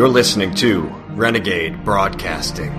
You're listening to Renegade Broadcasting.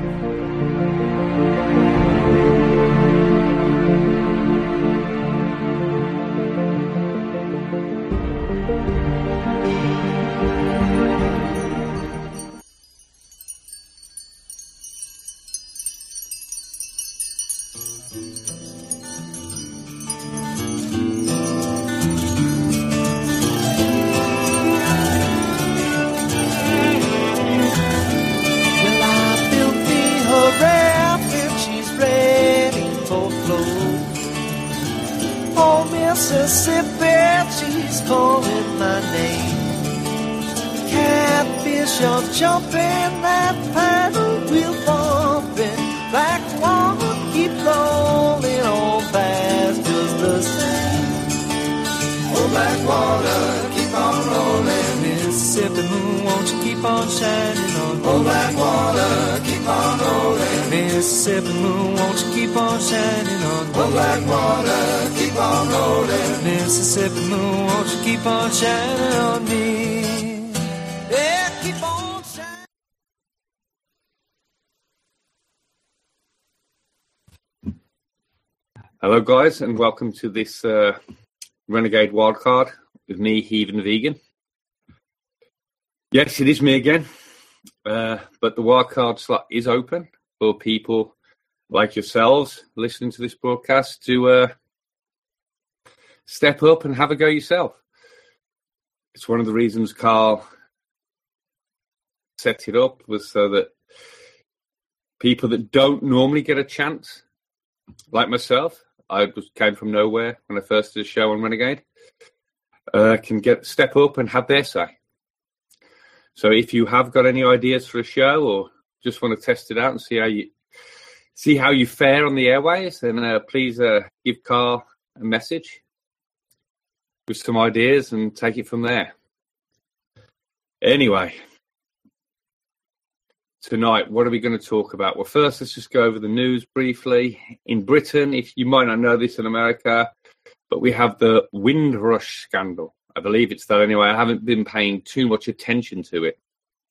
Hello guys, and welcome to this Renegade Wildcard with me, Heathen Vegan. Yes, it is me again, but the wildcard slot is open for people like yourselves listening to this broadcast to step up and have a go yourself. It's one of the reasons Carl set it up, was so that people that don't normally get a chance, like myself, I just came from nowhere when I first did a show on Renegade, can step up and have their say. So if you have got any ideas for a show or just want to test it out and see how you fare on the airways, then please give Carl a message with some ideas and take it from there. Anyway, tonight, what are we going to talk about? Well, first, let's just go over the news briefly. In Britain, if you might not know this in America, but we have the Windrush scandal. I believe it's that anyway. I haven't been paying too much attention to it.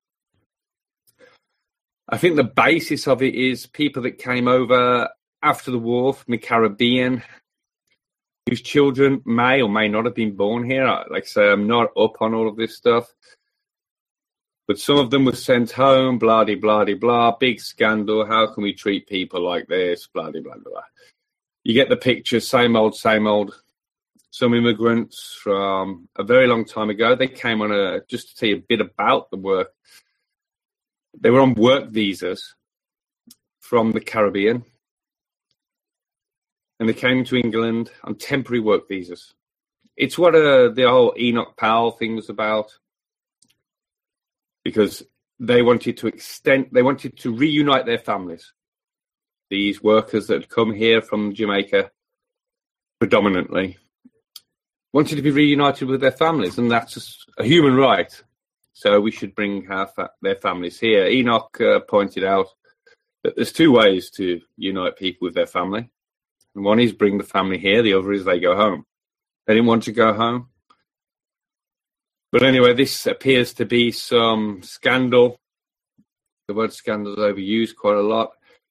I think the basis of it is people that came over after the war from the Caribbean, whose children may or may not have been born here. Like I say, I'm not up on all of this stuff. But some of them were sent home, blah-de-blah-de-blah, big scandal. How can we treat people like this, blah-de-blah-de-blah. You get the picture, same old, same old. Some immigrants from a very long time ago, they came on just to tell you a bit about the work. They were on work visas from the Caribbean. And they came to England on temporary work visas. It's what the whole Enoch Powell thing was about. Because they wanted to reunite their families. These workers that had come here from Jamaica, predominantly, wanted to be reunited with their families, and that's just a human right. So we should bring their families here. Enoch pointed out that there's two ways to unite people with their family. And one is bring the family here, the other is they go home. They didn't want to go home. But anyway, this appears to be some scandal. The word scandal is overused quite a lot.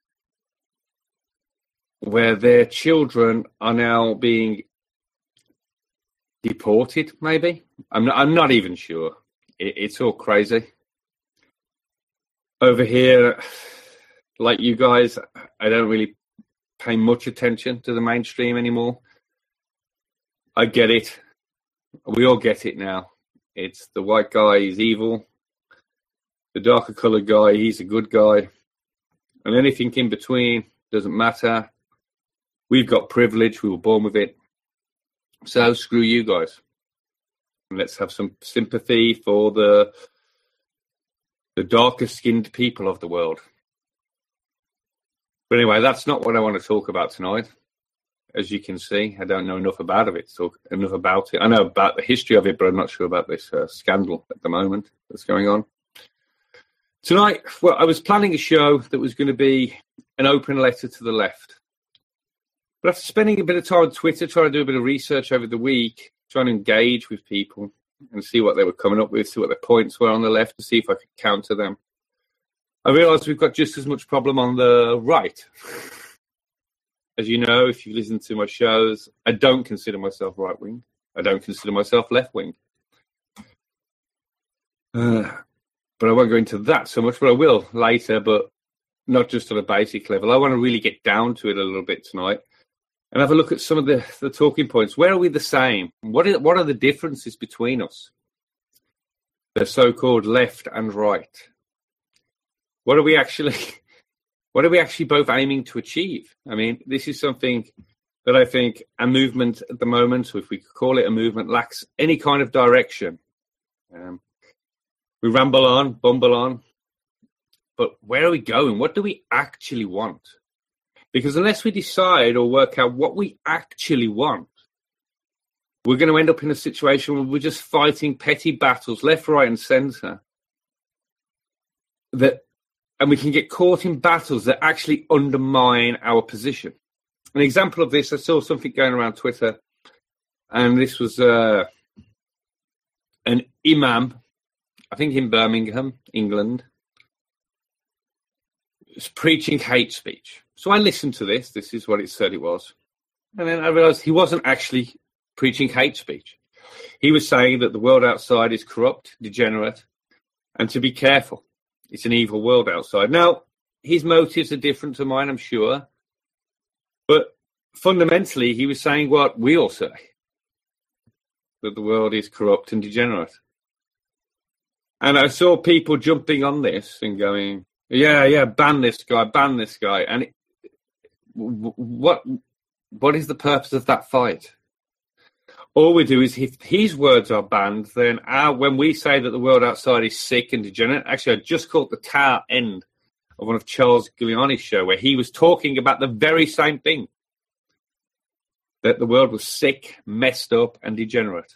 Where their children are now being deported, maybe? I'm not even sure. It's all crazy. Over here, like you guys, I don't really pay much attention to the mainstream anymore. I get it. We all get it now. It's the white guy, he's evil. The darker coloured guy, he's a good guy. And anything in between doesn't matter. We've got privilege, we were born with it. So screw you guys. And let's have some sympathy for the darker skinned people of the world. But anyway, that's not what I want to talk about tonight. As you can see, I don't know enough about it. I know about the history of it, but I'm not sure about this scandal at the moment that's going on. Tonight, well, I was planning a show that was going to be an open letter to the left. But after spending a bit of time on Twitter, trying to do a bit of research over the week, trying to engage with people, and see what they were coming up with, see what their points were on the left, to see if I could counter them. I realised we've got just as much problem on the right. As you know, if you've listened to my shows, I don't consider myself right-wing. I don't consider myself left-wing. But I won't go into that so much, but I will later, but not just on a basic level. I want to really get down to it a little bit tonight and have a look at some of the talking points. Where are we the same? What are the differences between us? The so-called left and right. What are we actually both aiming to achieve? I mean, this is something that I think a movement at the moment, so if we could call it a movement, lacks any kind of direction. We ramble on, bumble on, but where are we going? What do we actually want? Because unless we decide or work out what we actually want, we're going to end up in a situation where we're just fighting petty battles left, right, and centre. And we can get caught in battles that actually undermine our position. An example of this, I saw something going around Twitter, and this was an imam, I think in Birmingham, England, was preaching hate speech. So I listened to this. This is what it said it was. And then I realised he wasn't actually preaching hate speech. He was saying that the world outside is corrupt, degenerate, and to be careful. It's an evil world outside. Now, his motives are different to mine, I'm sure. But fundamentally, he was saying what we all say, that the world is corrupt and degenerate. And I saw people jumping on this and going, yeah, ban this guy. And what is the purpose of that fight? All we do is, if his words are banned, then when we say that the world outside is sick and degenerate, actually I just caught the tail end of one of Charles Giuliani's show where he was talking about the very same thing, that the world was sick, messed up, and degenerate.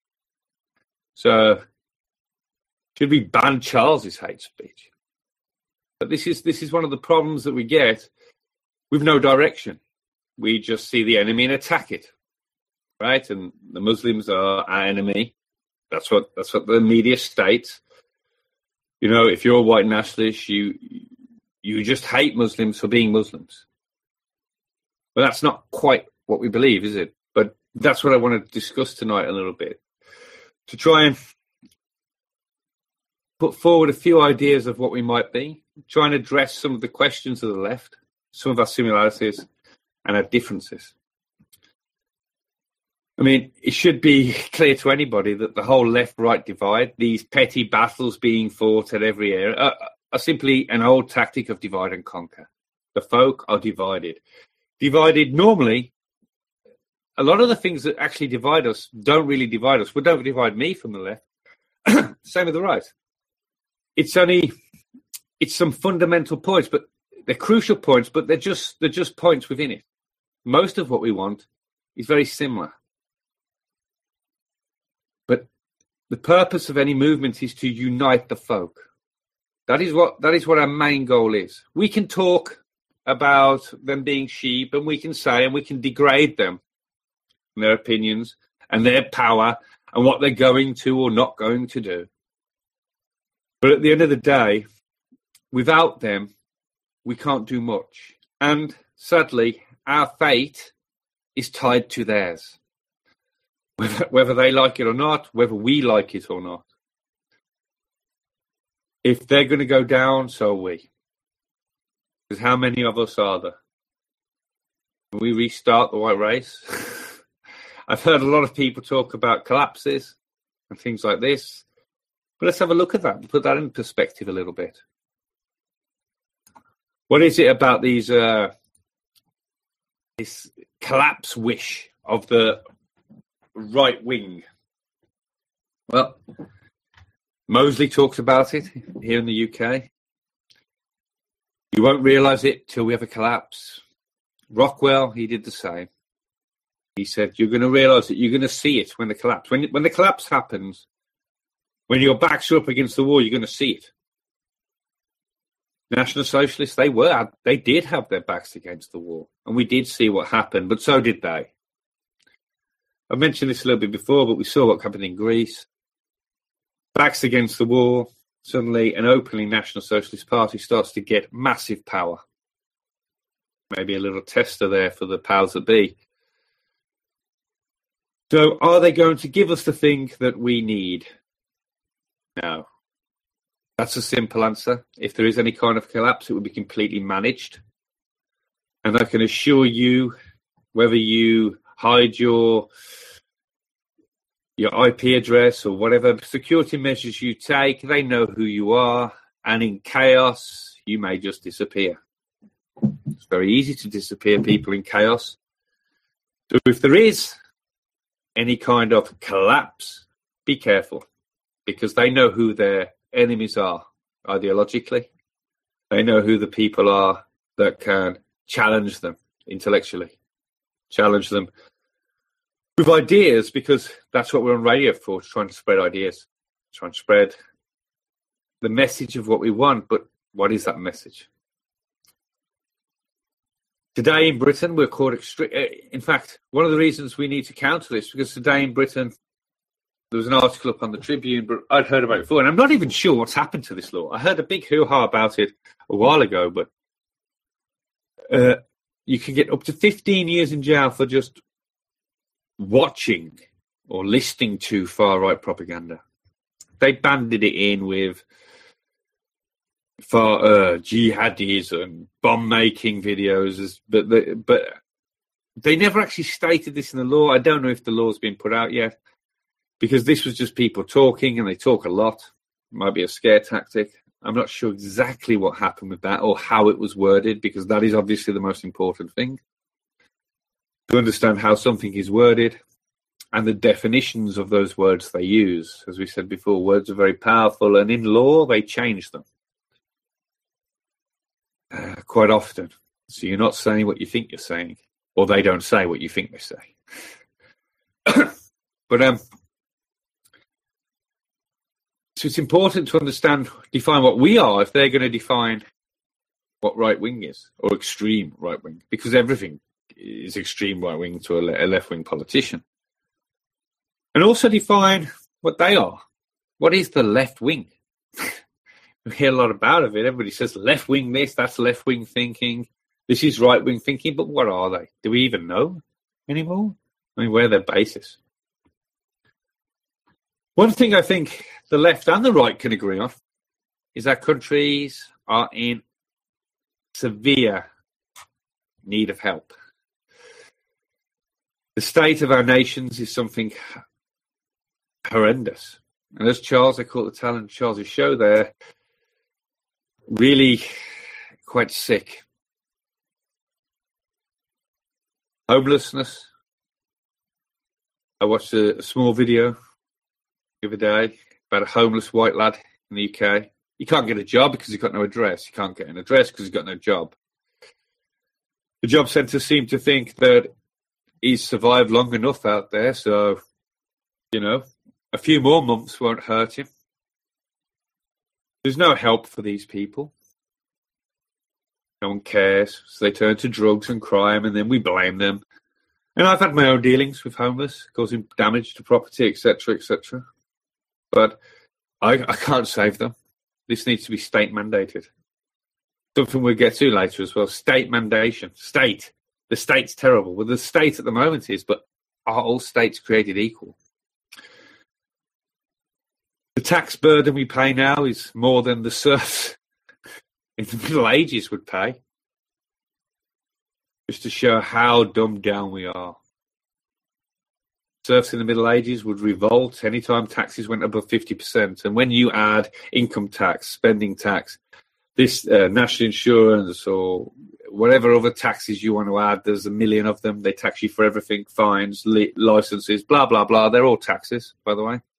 So should we ban Charles's hate speech? But this is one of the problems that we get with no direction. We just see the enemy and attack it, right? And the Muslims are our enemy. That's what the media states. You know, if you're a white nationalist, you just hate Muslims for being Muslims. But that's not quite what we believe, is it? But that's what I want to discuss tonight a little bit, to try and put forward a few ideas of what we might be, try and address some of the questions of the left, some of our similarities and our differences. I mean, it should be clear to anybody that the whole left-right divide, these petty battles being fought at every area, are simply an old tactic of divide and conquer. The folk are divided. Divided normally, a lot of the things that actually divide us don't really divide us. Well, don't divide me from the left. Same with the right. It's some fundamental points, but they're crucial points, but they're just points within it. Most of what we want is very similar. But the purpose of any movement is to unite the folk. That is what our main goal is. We can talk about them being sheep, and we can say and we can degrade them, and their opinions and their power and what they're going to or not going to do. But at the end of the day, without them, we can't do much. And sadly, our fate is tied to theirs. Whether they like it or not, whether we like it or not. If they're going to go down, so are we. Because how many of us are there? Can we restart the white race? I've heard a lot of people talk about collapses and things like this. But let's have a look at that and put that in perspective a little bit. What is it about this collapse wish of the right wing? Well, Mosley talks about it here in the UK. You won't realise it till we have a collapse. Rockwell, he did the same. He said, you're going to realise it, you're going to see it when the collapse. When the collapse happens, when your backs are up against the wall, you're going to see it. National Socialists, they did have their backs against the wall. And we did see what happened, but so did they. I've mentioned this a little bit before, but we saw what happened in Greece. backs against the wall, suddenly an openly National Socialist Party starts to get massive power. Maybe a little tester there for the powers that be. So are they going to give us the thing that we need? No. That's a simple answer. If there is any kind of collapse, it will be completely managed. And I can assure you, whether you hide your IP address or whatever security measures you take, they know who you are. And in chaos, you may just disappear. It's very easy to disappear people in chaos. So if there is any kind of collapse, be careful, because they know who their enemies are ideologically. They know who the people are that can challenge them intellectually, challenge them with ideas, because that's what we're on radio for, trying to spread ideas, trying to spread the message of what we want. But what is that message? Today in Britain, we're called extreme. In fact, one of the reasons we need to counter this, because today in Britain, there was an article up on the Tribune, but I'd heard about it before, and I'm not even sure what's happened to this law. I heard a big hoo-ha about it a while ago, but you can get up to 15 years in jail for just watching or listening to far-right propaganda. They banded it in with jihadis and bomb-making videos, but they never actually stated this in the law. I don't know if the law's been put out yet, because this was just people talking, and they talk a lot. It might be a scare tactic. I'm not sure exactly what happened with that or how it was worded, because that is obviously the most important thing. To understand how something is worded and the definitions of those words they use. As we said before, words are very powerful, and in law, they change them. Quite often. So you're not saying what you think you're saying, or they don't say what you think they say. But so it's important to define what we are if they're going to define what right-wing is, or extreme right-wing, because everything is extreme right-wing to a left-wing politician. And also define what they are. What is the left-wing? We hear a lot about it. Everybody says left-wing this, that's left-wing thinking. This is right-wing thinking, but what are they? Do we even know anymore? I mean, where are their bases? One thing I think the left and the right can agree on is that countries are in severe need of help. The state of our nations is something horrendous. And as Charles, I caught the tail end of Charles' show there, really quite sick. Homelessness. I watched a small video the other day about a homeless white lad in the UK. He can't get a job because he's got no address. He can't get an address because he's got no job. The job centre seem to think that he's survived long enough out there, so, a few more months won't hurt him. There's no help for these people. No one cares, so they turn to drugs and crime, and then we blame them. And I've had my own dealings with homeless, causing damage to property, etc., etc. But I can't save them. This needs to be state mandated. Something we'll get to later as well. State mandation. State. The state's terrible. Well, the state at the moment is, but are all states created equal? The tax burden we pay now is more than the serfs in the Middle Ages would pay. Just to show how dumbed down we are. Serfs in the Middle Ages would revolt anytime taxes went above 50%. And when you add income tax, spending tax, this national insurance or whatever other taxes you want to add, there's a million of them. They tax you for everything, fines, licenses, blah, blah, blah. They're all taxes, by the way.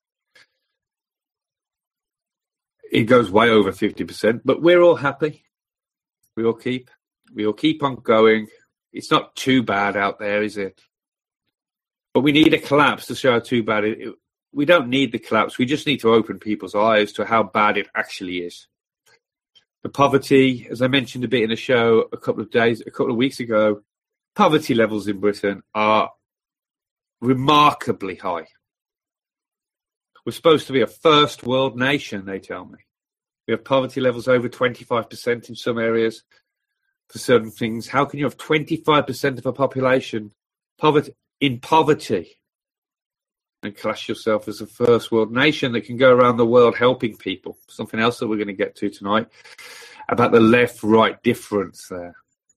It goes way over 50%, but we're all happy. We all keep on going. It's not too bad out there, is it? But we need a collapse to show how too bad it is. We don't need the collapse. We just need to open people's eyes to how bad it actually is. The poverty, as I mentioned a bit in the show a couple of weeks ago, poverty levels in Britain are remarkably high. We're supposed to be a first world nation, they tell me. We have poverty levels over 25% in some areas for certain things. How can you have 25% of a population in poverty and class yourself as a first world nation that can go around the world helping people? Something else that we're going to get to tonight about the left-right difference there.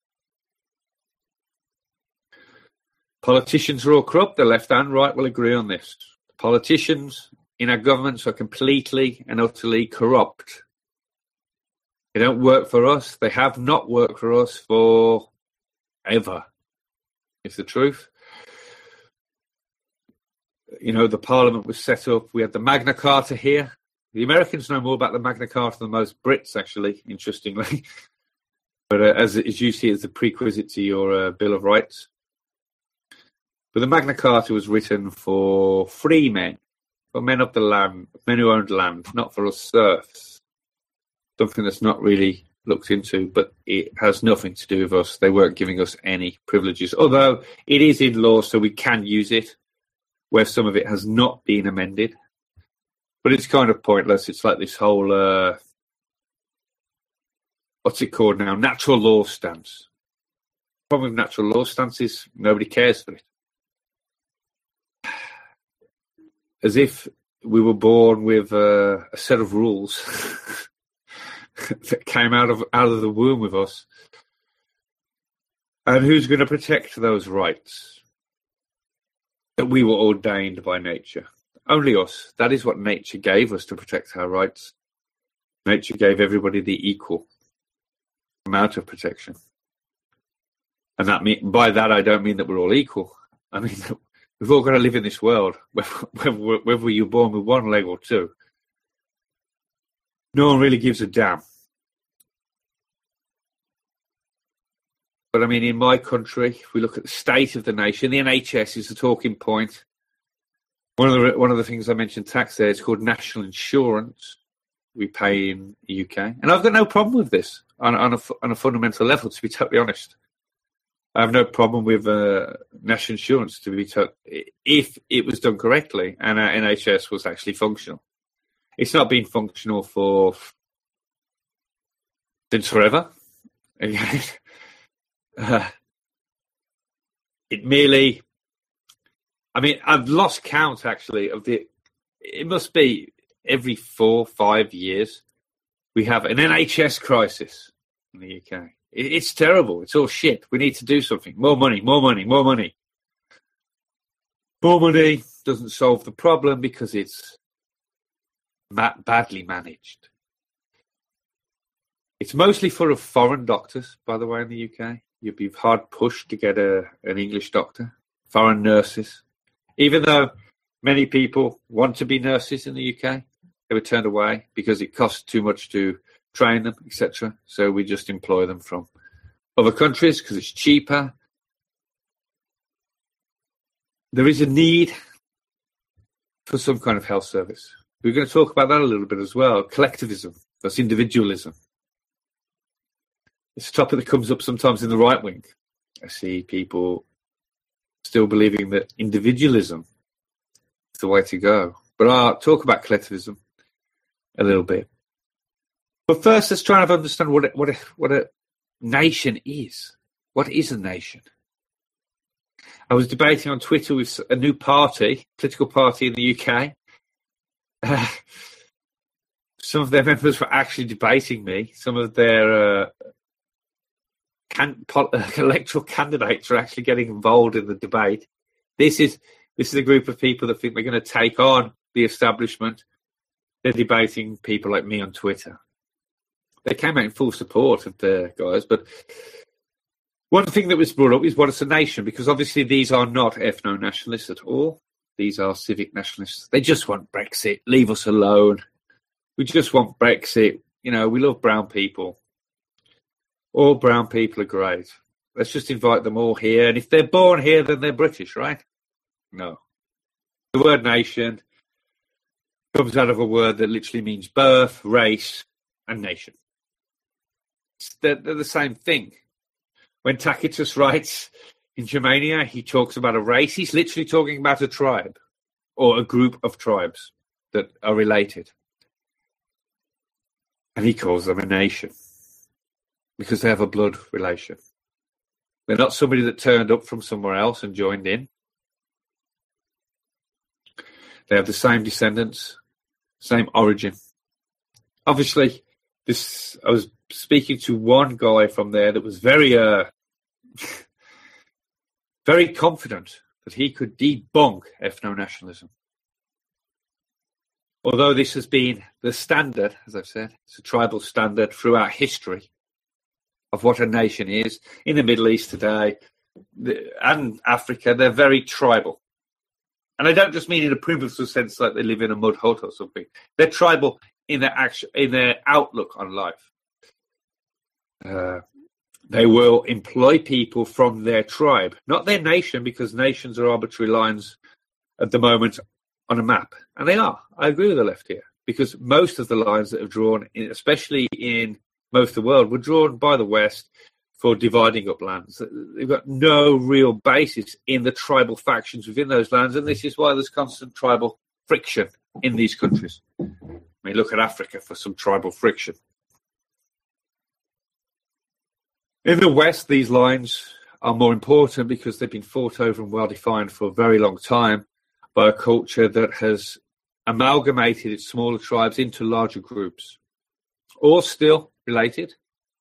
Politicians are all corrupt. The left and right will agree on this. The politicians in our governments are completely and utterly corrupt. They don't work for us. They have not worked for us for ever. It's the truth. You know, the Parliament was set up. We had the Magna Carta here. The Americans know more about the Magna Carta than most Brits, actually, interestingly. But as you see, it's a prerequisite to your Bill of Rights. But the Magna Carta was written for free men, for men of the land, men who owned land, not for us serfs. Something that's not really looked into, but it has nothing to do with us. They weren't giving us any privileges, although it is in law, so we can use it, where some of it has not been amended. But it's kind of pointless. It's like this whole, what's it called now? Natural law stance. The problem with natural law stance is nobody cares for it. As if we were born with a set of rules that came out of the womb with us. And who's going to protect those rights that we were ordained by nature? Only us. That is what nature gave us, to protect our rights. Nature gave everybody the equal amount of protection. And by that I don't mean that we're all equal. I mean that we've all got to live in this world, whether you're born with one leg or two. No one really gives a damn. But I mean, in my country, if we look at the state of the nation, the NHS is the talking point. One of the things I mentioned, tax there, it's called national insurance. We pay in the UK, and I've got no problem with this on a fundamental level. To be totally honest, I have no problem with national insurance if it was done correctly and our NHS was actually functional. It's not been functional since forever. It merely, I mean, I've lost count actually it must be every 4 or 5 years we have an NHS crisis in the UK. It's terrible. It's all shit. We need to do something. More money, more money, more money. More money doesn't solve the problem because it's badly managed. It's mostly full of foreign doctors, by the way, in the UK. You'd be hard pushed to get an English doctor. Foreign nurses. Even though many people want to be nurses in the UK, they were turned away because it costs too much to train them, etc. So we just employ them from other countries because it's cheaper. There is a need for some kind of health service. We're going to talk about that a little bit as well. Collectivism versus individualism. It's a topic that comes up sometimes in the right wing. I see people still believing that individualism is the way to go. But I'll talk about collectivism a little bit. But first, let's try and understand what a nation is. What is a nation? I was debating on Twitter with a new political party in the UK. Some of their members were actually debating me. Some of their electoral candidates are actually getting involved in the debate. This is a group of people that think they're going to take on the establishment. They're debating people like me on Twitter. They came out in full support of the guys, but one thing that was brought up is what is a nation, because obviously these are not ethno-nationalists at all. These are civic nationalists. They just want Brexit. Leave us alone. We just want Brexit. You know, we love brown people. All brown people are great. Let's just invite them all here. And if they're born here, then they're British, right? No. The word nation comes out of a word that literally means birth, race, and nation. They're the same thing. When Tacitus writes in Germania, he talks about a race. He's literally talking about a tribe or a group of tribes. that are related. And he calls them a nation because they have a blood relation. They're not somebody that turned up from somewhere else and joined in. They have the same descendants, same origin. Obviously, I was speaking to one guy from there that was very, very confident that he could debunk ethno-nationalism. Although this has been the standard, as I've said, it's a tribal standard throughout history of what a nation is. In the Middle East today and Africa, they're very tribal. And I don't just mean in a primitive sense like they live in a mud hut or something. They're tribal in their outlook on life. They will employ people from their tribe, not their nation, because nations are arbitrary lines at the moment on a map. And they are. I agree with the left here, because most of the lines that have drawn, especially in most of the world, were drawn by the West for dividing up lands. They've got no real basis in the tribal factions within those lands, and this is why there's constant tribal friction in these countries. I mean, look at Africa for some tribal friction. In the West, these lines are more important because they've been fought over and well-defined for a very long time by a culture that has amalgamated its smaller tribes into larger groups, all still related.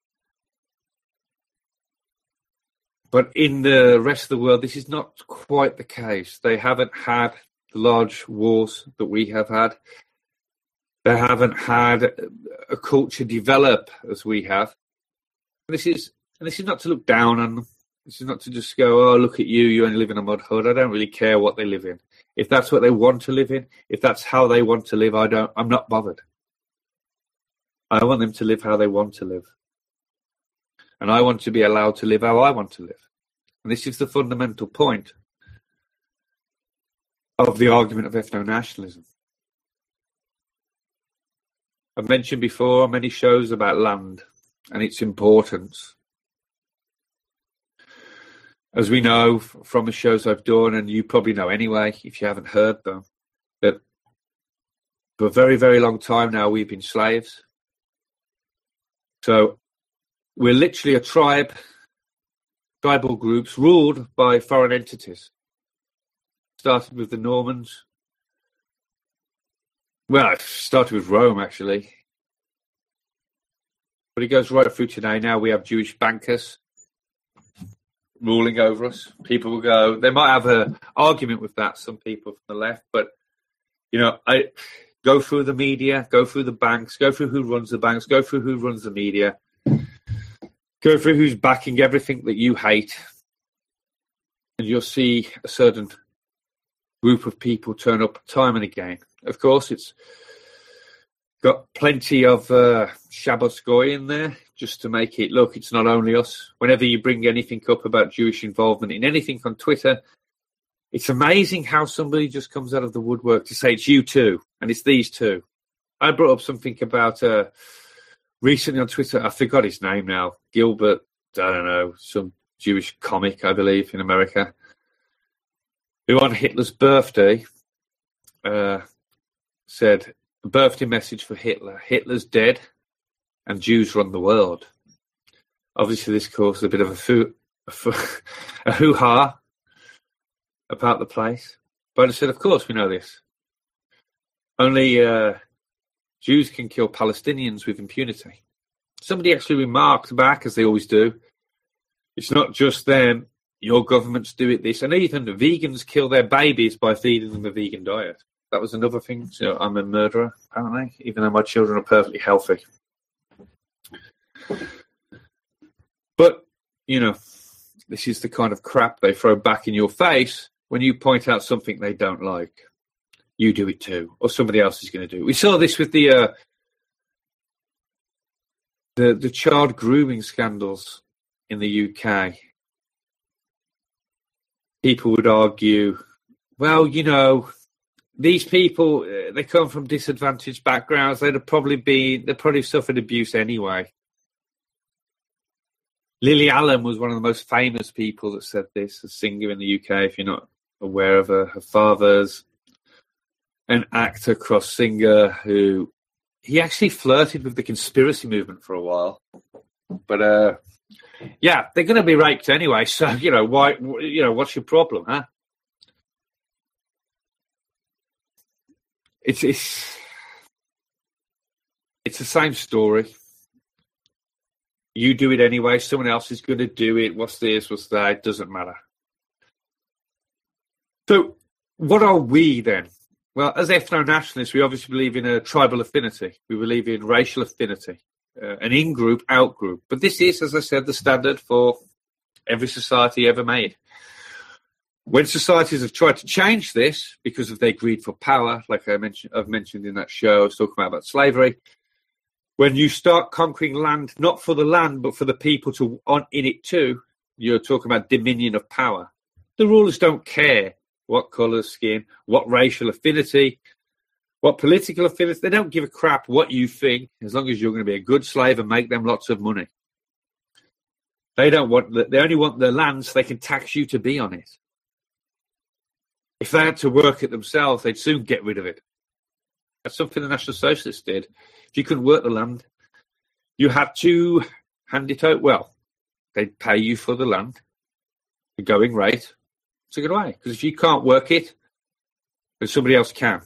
But in the rest of the world, this is not quite the case. They haven't had the large wars that we have had. They haven't had a culture develop as we have. This is not to look down on them. This is not to just go, oh, look at you, you only live in a mud hut. I don't really care what they live in. If that's what they want to live in, if that's how they want to live, I'm not bothered. I want them to live how they want to live. And I want to be allowed to live how I want to live. And this is the fundamental point of the argument of ethno-nationalism. I've mentioned before on many shows about land and its importance. As we know from the shows I've done, and you probably know anyway, if you haven't heard them, that for a very, very long time now we've been slaves. So we're literally a tribal groups ruled by foreign entities. Started with the Normans. Well, it started with Rome, actually. But it goes right through today. Now we have Jewish bankers ruling over us. People will go, they might have an argument with that, some people from the left, but, I go through the media, go through the banks, go through who runs the banks, go through who runs the media, go through who's backing everything that you hate, and you'll see a certain group of people turn up time and again. Of course, it's got plenty of Shabbos Goy in there, just to make it look, it's not only us. Whenever you bring anything up about Jewish involvement in anything on Twitter, it's amazing how somebody just comes out of the woodwork to say it's you two, and it's these two. I brought up something about recently on Twitter, I forgot his name now, Gilbert, I don't know, some Jewish comic, I believe, in America, who on Hitler's birthday said, a birthday message for Hitler, Hitler's dead and Jews run the world. Obviously, this caused a bit of a hoo-ha about the place. But I said, of course we know this. Only Jews can kill Palestinians with impunity. Somebody actually remarked back, as they always do, it's not just them, your governments do it this. And even the vegans kill their babies by feeding them a vegan diet. That was another thing. So I'm a murderer, apparently, even though my children are perfectly healthy. But, this is the kind of crap they throw back in your face when you point out something they don't like. You do it too, or somebody else is going to do it. We saw this with the child grooming scandals in the UK. People would argue, well, these people, they come from disadvantaged backgrounds. They probably suffered abuse anyway. Lily Allen was one of the most famous people that said this, a singer in the UK, if you're not aware of her. Her father's an actor, cross singer, who he actually flirted with the conspiracy movement for a while. But yeah, they're going to be raped anyway. So why? What's your problem, huh? It's the same story. You do it anyway. Someone else is going to do it. What's this? What's that? It doesn't matter. So what are we then? Well, as ethno-nationalists, we obviously believe in a tribal affinity. We believe in racial affinity, an in-group, out-group. But this is, as I said, the standard for every society ever made. When societies have tried to change this because of their greed for power, like I've mentioned in that show, I was talking about slavery, when you start conquering land, not for the land, but for the people in it too, you're talking about dominion of power. The rulers don't care what colour, skin, what racial affinity, what political affinity. They don't give a crap what you think, as long as you're going to be a good slave and make them lots of money. They only want the land so they can tax you to be on it. If they had to work it themselves, they'd soon get rid of it. That's something the National Socialists did. If you couldn't work the land, you had to hand it out. Well, they'd pay you for the land, the going rate, to get away. Because if you can't work it, then somebody else can.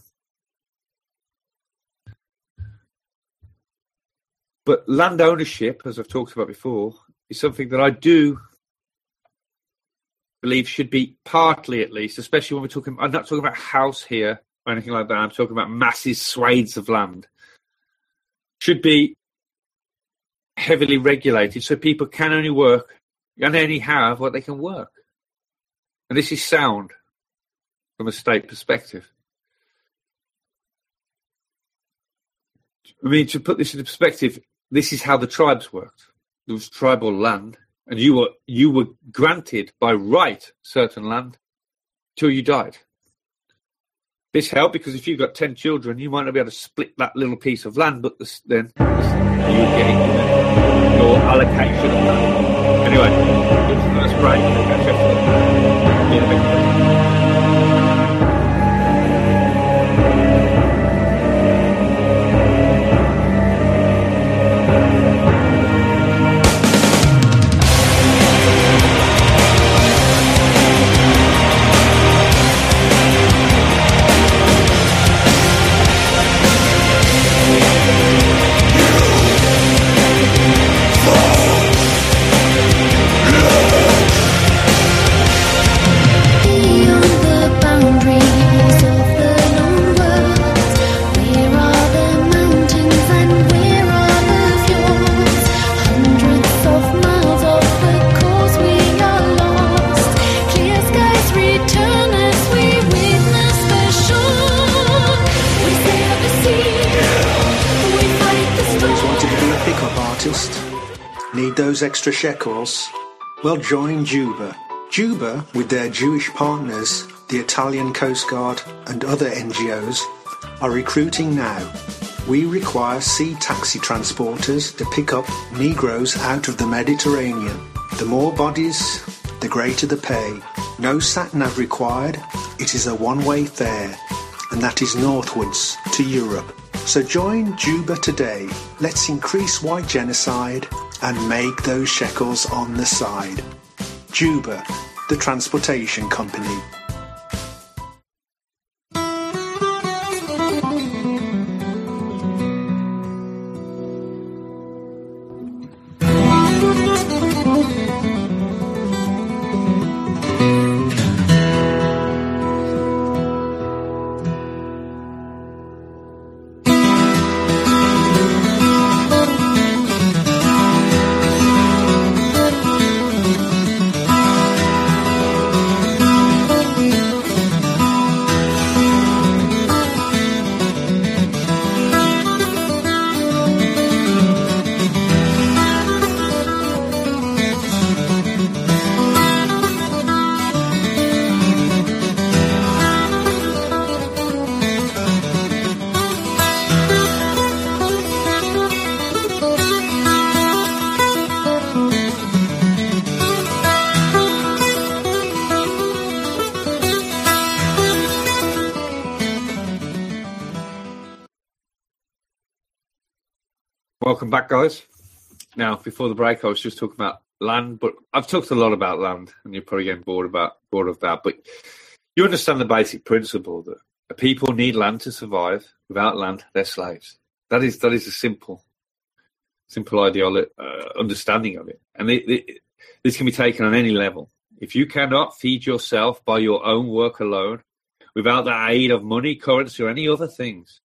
But land ownership, as I've talked about before, is something that I do believe should be partly, at least, especially when I'm not talking about a house here or anything like that. I'm talking about massive swathes of land. Should be heavily regulated so people can only work and only have what they can work. And this is sound from a state perspective. I mean, to put this into perspective, this is how the tribes worked. There was tribal land, and you were granted by right certain land till you died. This helped because if you've got 10 children, you might not be able to split that little piece of land, but then you would get your allocation of land. Anyway, that's great. Catch up in a bit. Need those extra shekels? Well, join Juba. Juba, with their Jewish partners, the Italian Coast Guard and other NGOs, are recruiting now. We require sea taxi transporters to pick up Negroes out of the Mediterranean. The more bodies, the greater the pay. No sat-nav required. It is a one-way fare, and that is northwards to Europe. So join Juba today. Let's increase white genocide and make those shekels on the side. Juba, the transportation company. Welcome back, guys. Now, before the break, I was just talking about land, but I've talked a lot about land, and you're probably getting bored of that. But you understand the basic principle that people need land to survive. Without land, they're slaves. That is a simple understanding of it. And this can be taken on any level. If you cannot feed yourself by your own work alone, without the aid of money, currency, or any other things,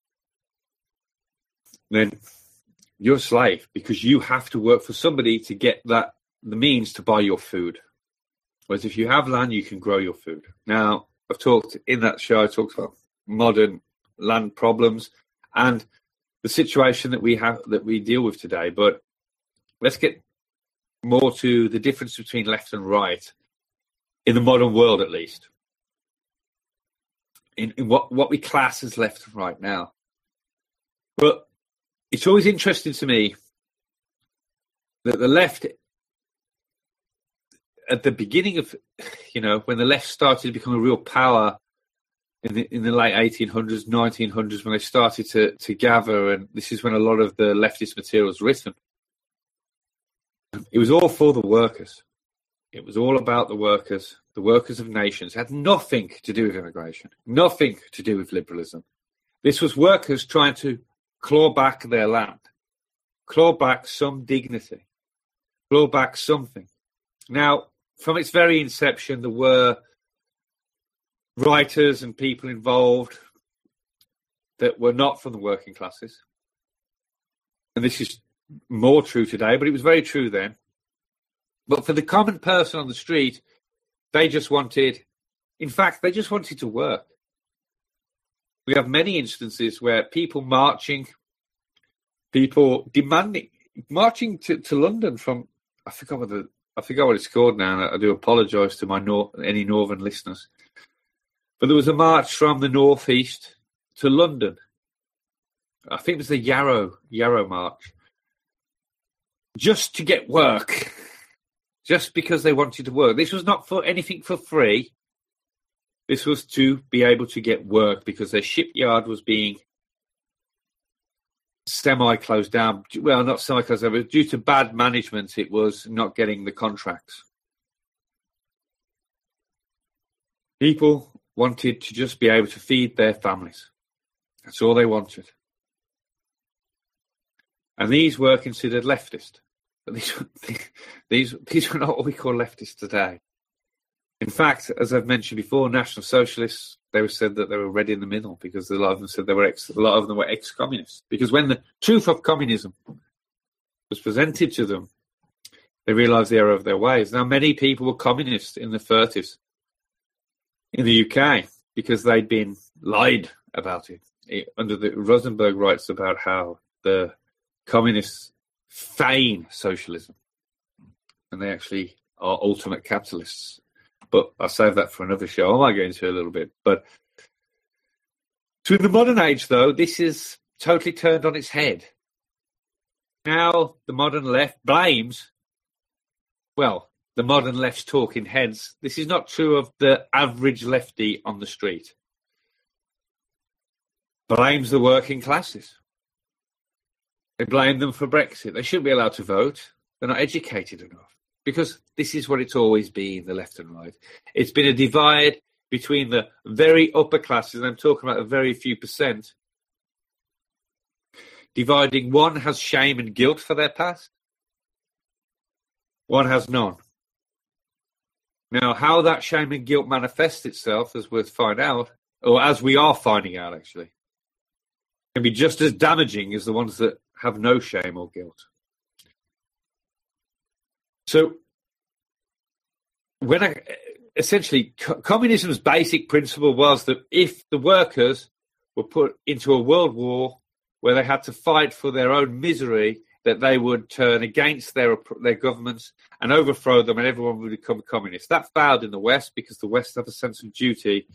then you're a slave, because you have to work for somebody to get the means to buy your food. Whereas if you have land, you can grow your food. Now, I've talked in that show, I talked about modern land problems and the situation that we deal with today. But let's get more to the difference between left and right in the modern world, at least. In what we class as left and right now. But it's always interesting to me that the left, at the beginning of, when the left started to become a real power in the late 1800s, 1900s, when they started to gather, and this is when a lot of the leftist material was written, it was all for the workers. It was all about the workers of nations. It had nothing to do with immigration, nothing to do with liberalism. This was workers trying to claw back their land, claw back some dignity, claw back something. Now, from its very inception, there were writers and people involved that were not from the working classes. And this is more true today, but it was very true then. But for the common person on the street, they just wanted to work. We have many instances where people marching to London from, I forgot what it's called now. I do apologise to any northern listeners. But there was a march from the northeast to London. I think it was the Yarrow March. Just to get work. Just because they wanted to work. This was not for anything for free. This was to be able to get work because their shipyard was being semi-closed down. Well, not semi-closed down, but due to bad management, it was not getting the contracts. People wanted to just be able to feed their families. That's all they wanted. And these were considered leftist. But these were not what we call leftists today. In fact, as I've mentioned before, National Socialists, they said that they were red in the middle because a lot of them said a lot of them were ex-communists. Because when the truth of communism was presented to them, they realised the error of their ways. Now, many people were communists in the 30s in the UK because they'd been lied about it. Under the Rosenberg writes about how the communists feign socialism and they actually are ultimate capitalists. But I'll save that for another show. I might go into it a little bit. But to the modern age, though, this is totally turned on its head. Now the modern left blames, the modern left's talking heads. This is not true of the average lefty on the street. Blames the working classes. They blame them for Brexit. They shouldn't be allowed to vote. They're not educated enough. Because this is what it's always been, the left and right. It's been a divide between the very upper classes, and I'm talking about a very few percent, dividing one has shame and guilt for their past, one has none. Now, how that shame and guilt manifests itself, as we'll find out, or as we are finding out actually, can be just as damaging as the ones that have no shame or guilt. So, essentially, communism's basic principle was that if the workers were put into a world war where they had to fight for their own misery, that they would turn against their governments and overthrow them, and everyone would become communist. That failed in the West because the West had a sense of duty,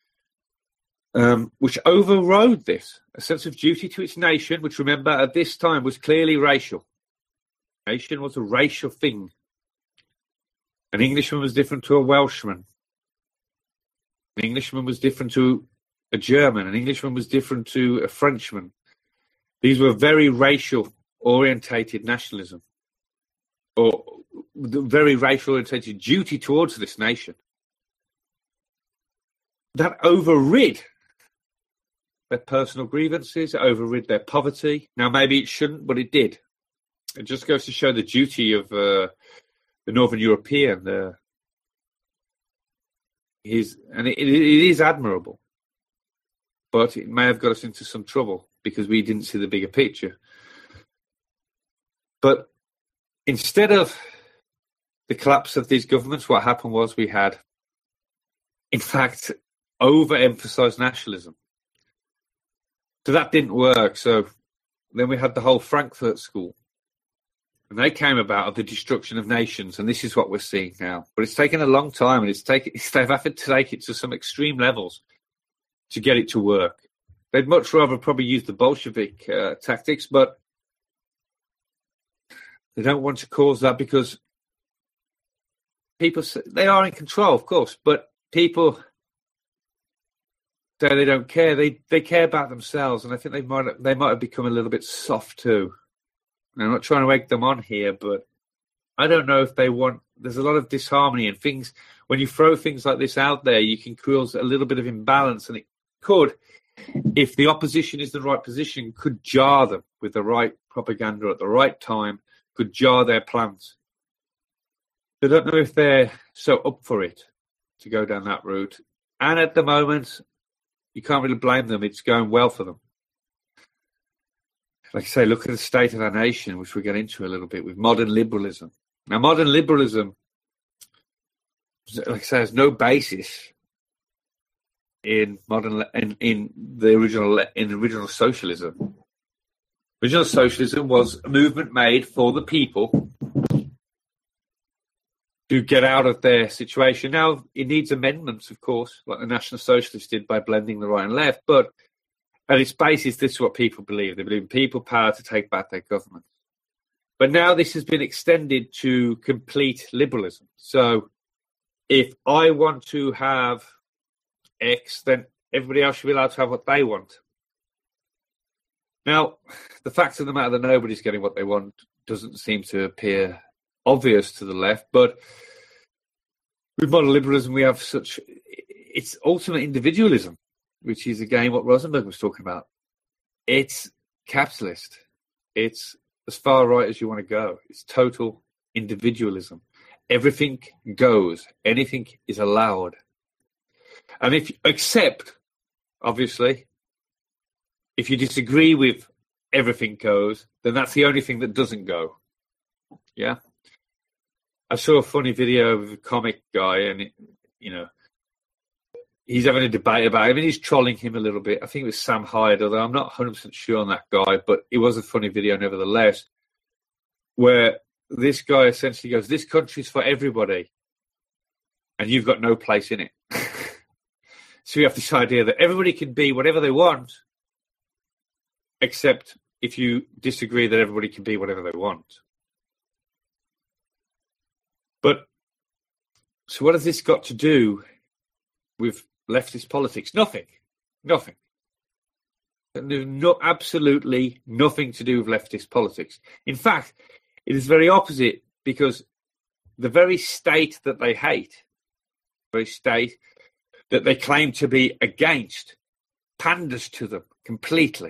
which overrode this, a sense of duty to its nation, which, remember, at this time was clearly racial. Nation was a racial thing. An Englishman was different to a Welshman. An Englishman was different to a German. An Englishman was different to a Frenchman. These were very racial orientated nationalism, or the very racial orientated duty towards this nation, that overrid their personal grievances, it overrid their poverty. Now, maybe it shouldn't, but it did. It just goes to show the duty of the Northern European. And it is admirable, but it may have got us into some trouble because we didn't see the bigger picture. But instead of the collapse of these governments, what happened was we had, in fact, overemphasized nationalism. So that didn't work. So then we had the whole Frankfurt School. And they came about of the destruction of nations, and this is what we're seeing now. But it's taken a long time, and they've had to take it to some extreme levels to get it to work. They'd much rather probably use the Bolshevik tactics, but they don't want to cause that because people, they are in control, of course, but people say they don't care. They care about themselves, and I think they might have become a little bit soft too. I'm not trying to egg them on here, but I don't know if they want... There's a lot of disharmony and things. When you throw things like this out there, you can cause a little bit of imbalance, and it could, if the opposition is the right position, could jar them with the right propaganda at the right time, could jar their plans. I don't know if they're so up for it to go down that route. And at the moment, you can't really blame them. It's going well for them. Like I say, look at the state of our nation, which we'll get into a little bit, with modern liberalism. Now, modern liberalism, like I say, has no basis in the original socialism. Original socialism was a movement made for the people to get out of their situation. Now, it needs amendments, of course, like the National Socialists did by blending the right and left, but at its basis, this is what people believe. They believe in people power to take back their government. But now this has been extended to complete liberalism. So if I want to have X, then everybody else should be allowed to have what they want. Now, the fact of the matter that nobody's getting what they want doesn't seem to appear obvious to the left. But with modern liberalism, we have it's ultimate individualism, which is, again, what Rosenberg was talking about. It's capitalist. It's as far right as you want to go. It's total individualism. Everything goes. Anything is allowed. And except, obviously, if you disagree with everything goes, then that's the only thing that doesn't go. Yeah? I saw a funny video of a comic guy, and, he's having a debate about him, and he's trolling him a little bit. I think it was Sam Hyde, although I'm not 100% sure on that guy, but it was a funny video nevertheless, where this guy essentially goes, this country's for everybody, and you've got no place in it. So you have this idea that everybody can be whatever they want, except if you disagree that everybody can be whatever they want. But, so what has this got to do with leftist politics? Nothing. Absolutely nothing to do with leftist politics. In fact, it is very opposite, because the very state that they hate, the very state that they claim to be against, panders to them completely.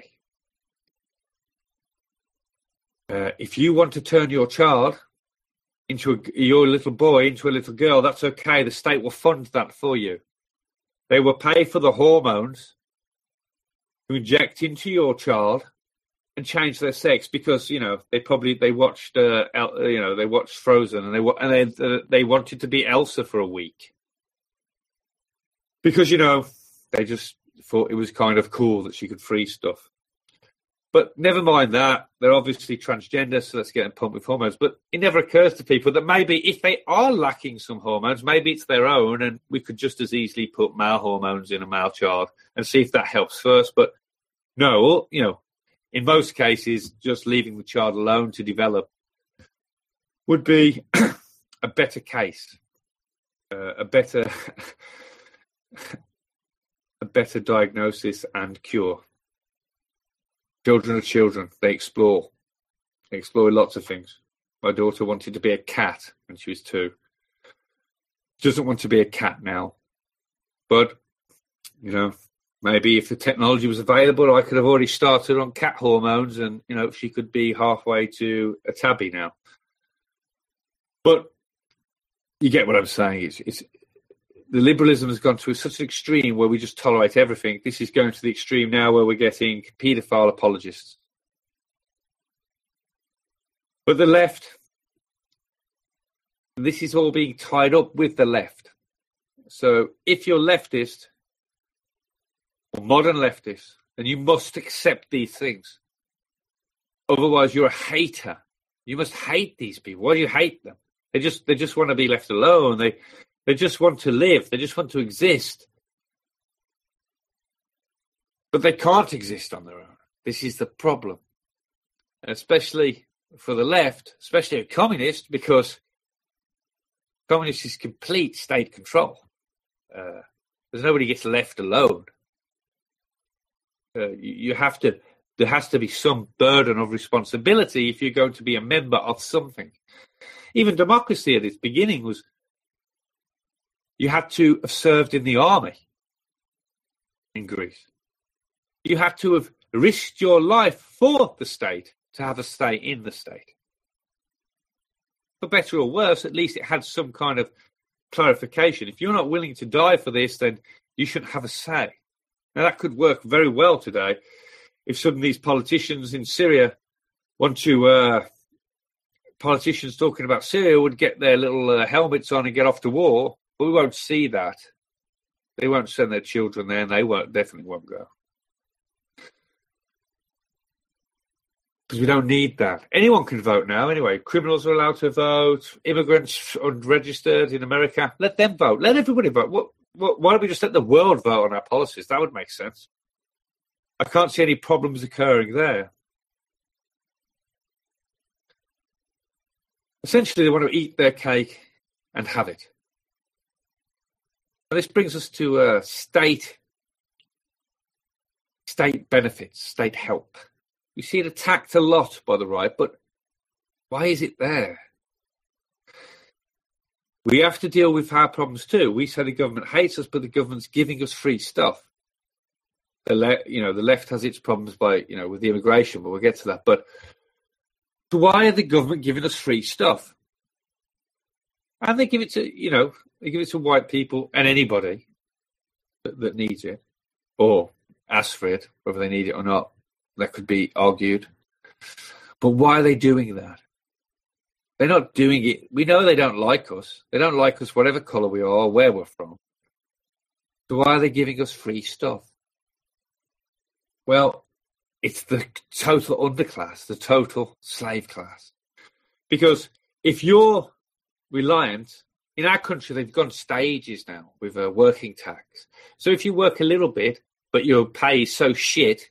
If you want to turn your child your little boy into a little girl, that's okay. The state will fund that for you. They will pay for the hormones to inject into your child and change their sex, because they watched they watched Frozen, and they wanted to be Elsa for a week, because they just thought it was kind of cool that she could freeze stuff. But never mind that, they're obviously transgender, so let's get them pumped with hormones. But it never occurs to people that maybe if they are lacking some hormones, maybe it's their own, and we could just as easily put male hormones in a male child and see if that helps first. But no, in most cases, just leaving the child alone to develop would be a better case, a better diagnosis and cure. Children are children. They explore. explored lots of things. My daughter wanted to be a cat when she was 2. She doesn't want to be a cat now. But, you know, maybe if the technology was available, I could have already started on cat hormones and, you know, she could be halfway to a tabby now. But you get what I'm saying. It's the liberalism has gone to such an extreme where we just tolerate everything. This is going to the extreme now where we're getting paedophile apologists. But the left, this is all being tied up with the left. So if you're leftist, or modern leftist, then you must accept these things. Otherwise, you're a hater. You must hate these people. Why do you hate them? They just want to be left alone. They just want to live. They just want to exist. But they can't exist on their own. This is the problem. Especially for the left, especially a communist, because communist is complete state control. There's nobody gets left alone. There has to be some burden of responsibility if you're going to be a member of something. Even democracy at its beginning was, you had to have served in the army in Greece. You had to have risked your life for the state to have a say in the state. For better or worse, at least it had some kind of clarification. If you're not willing to die for this, then you shouldn't have a say. Now, that could work very well today if some of these politicians in Syria want to... politicians talking about Syria would get their little helmets on and get off to war. But we won't see that. They won't send their children there, and they definitely won't go. Because we don't need that. Anyone can vote now anyway. Criminals are allowed to vote. Immigrants unregistered in America, let them vote. Let everybody vote. Why don't we just let the world vote on our policies? That would make sense. I can't see any problems occurring there. Essentially, they want to eat their cake and have it. And this brings us to state benefits, state help. We see it attacked a lot by the right, but why is it there? We have to deal with our problems too. We say the government hates us, but the government's giving us free stuff. The left has its problems by, with the immigration, but we'll get to that. But why are the government giving us free stuff? And they give it to, white people and anybody that needs it, or ask for it, whether they need it or not. That could be argued. But why are they doing that? They're not doing it. We know they don't like us. They don't like us whatever colour we are or where we're from. So why are they giving us free stuff? Well, it's the total underclass, the total slave class. Because if you're reliant, in our country, they've gone stages now with a working tax. So if you work a little bit, but your pay is so shit,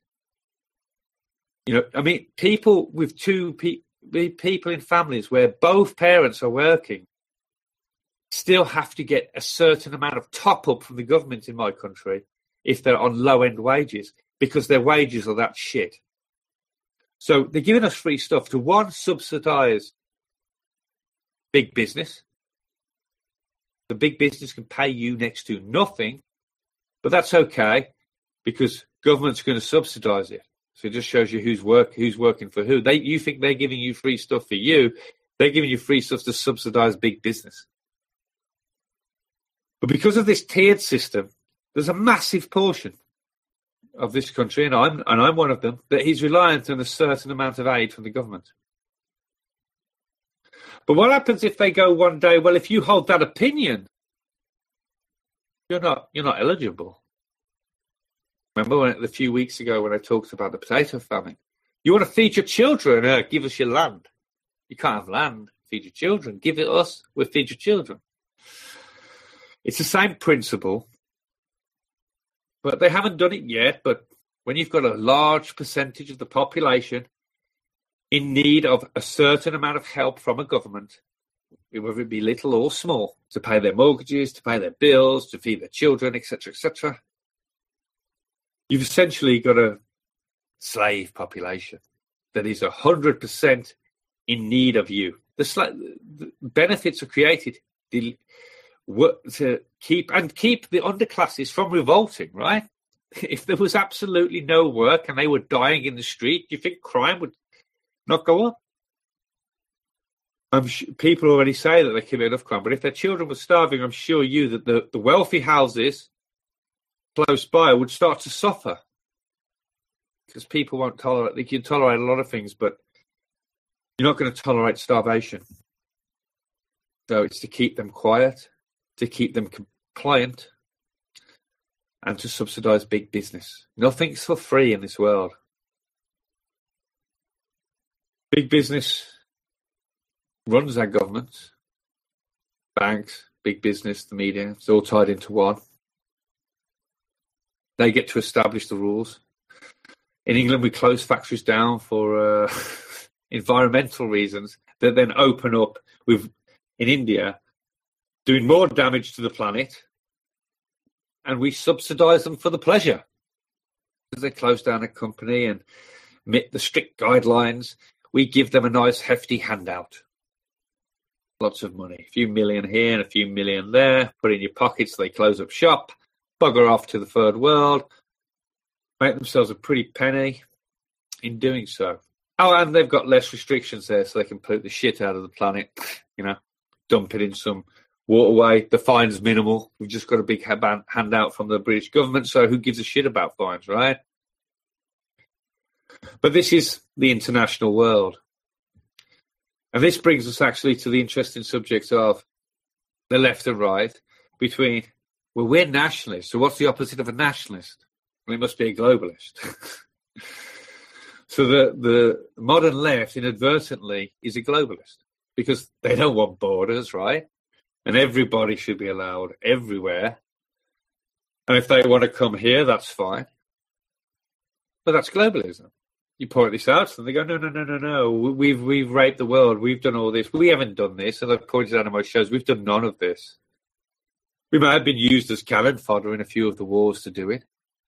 people with people in families where both parents are working still have to get a certain amount of top up from the government in my country if they're on low end wages, because their wages are that shit. So they're giving us free stuff to, one, subsidise big business. The big business can pay you next to nothing, but that's okay because government's going to subsidise it. So it just shows you who's working for who. You think they're giving you free stuff for you. They're giving you free stuff to subsidise big business. But because of this tiered system, there's a massive portion of this country, and I'm one of them, that is reliant on a certain amount of aid from the government. But what happens if they go one day, well, if you hold that opinion, you're not eligible. Remember a few weeks ago when I talked about the potato famine? You want to feed your children, give us your land. You can't have land, feed your children. Give it us, we'll feed your children. It's the same principle, but they haven't done it yet. But when you've got a large percentage of the population in need of a certain amount of help from a government, whether it be little or small, to pay their mortgages, to pay their bills, to feed their children, etc., you've essentially got a slave population that is 100% in need of you. The benefits are created to keep the underclasses from revolting, right? If there was absolutely no work and they were dying in the street, do you think crime would not go up? People already say that they commit enough crime, but if their children were starving, I'm sure that the wealthy houses close by would start to suffer, because people won't tolerate. They can tolerate a lot of things, but you're not going to tolerate starvation. So it's to keep them quiet, to keep them compliant, and to subsidise big business. Nothing's for free in this world. Big business runs our governments, banks, big business, the media. It's all tied into one. They get to establish the rules. In England, we close factories down for environmental reasons that then open up in India, doing more damage to the planet, and we subsidise them for the pleasure. Because they close down a company and meet the strict guidelines, we give them a nice hefty handout. Lots of money, a few million here and a few million there, put in your pockets, they close up shop, bugger off to the third world, make themselves a pretty penny in doing so. Oh, and they've got less restrictions there, so they can pollute the shit out of the planet, dump it in some waterway. The fine's minimal. We've just got a big handout from the British government, so who gives a shit about fines, right? But this is the international world. And this brings us actually to the interesting subject of the left and right between, well, we're nationalists, so what's the opposite of a nationalist? Well, it must be a globalist. So the modern left inadvertently is a globalist because they don't want borders, right? And everybody should be allowed everywhere. And if they want to come here, that's fine. But that's globalism. You point this out to them, they go, no. We've raped the world. We've done all this. We haven't done this. And I've pointed out in my shows, we've done none of this. We may have been used as cannon fodder in a few of the wars to do it.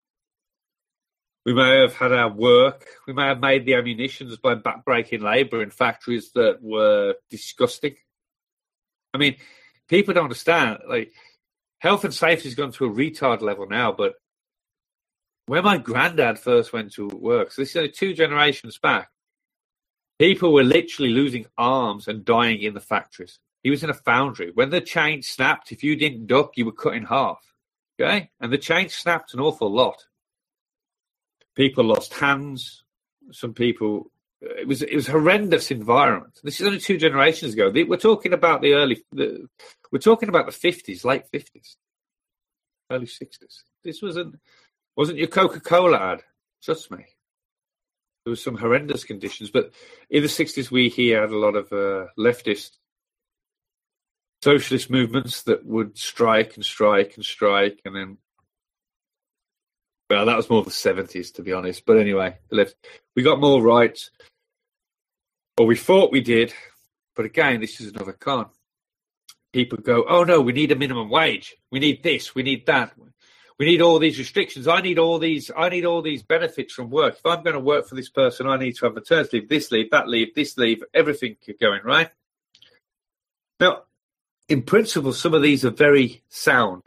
We may have had our work. We may have made the ammunitions by backbreaking labour in factories that were disgusting. I mean, people don't understand. Like, health and safety has gone to a retard level now, but when my granddad first went to work, so this is only 2 generations back, people were literally losing arms and dying in the factories. He was in a foundry. When the chain snapped, if you didn't duck, you were cut in half. Okay? And the chain snapped an awful lot. People lost hands. Some people... It was a horrendous environment. This is only 2 generations ago. We're talking about we're talking about the 50s, late 50s, early 60s. This wasn't your Coca-Cola ad. Trust me. There was some horrendous conditions. But in the 60s, we here had a lot of leftist socialist movements that would strike, and then, well, that was more the 70s, to be honest. But anyway, the left, we got more rights, or we thought we did. But again, this is another con. People go, oh no, we need a minimum wage. We need this. We need that. We need all these restrictions. I need all these benefits from work. If I'm going to work for this person, I need to have maternity leave, this leave, that leave, this leave, everything going, right? Now, in principle, some of these are very sound.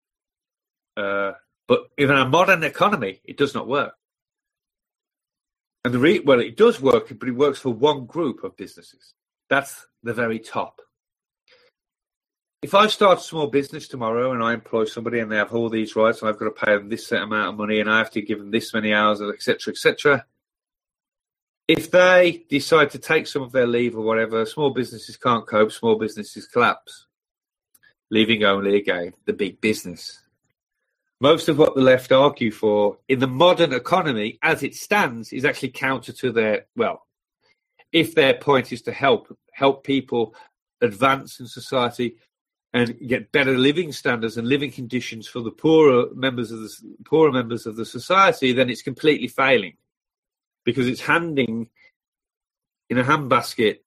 But in our modern economy, it does not work. And it does work, but it works for one group of businesses. That's the very top. If I start a small business tomorrow and I employ somebody and they have all these rights and I've got to pay them this set amount of money and I have to give them this many hours, etc., if they decide to take some of their leave or whatever, small businesses can't cope, small businesses collapse, leaving only, again, the big business. Most of what the left argue for in the modern economy as it stands is actually counter to their, well, if their point is to help people advance in society and get better living standards and living conditions for the poorer members of the society, then it's completely failing because it's handing in a handbasket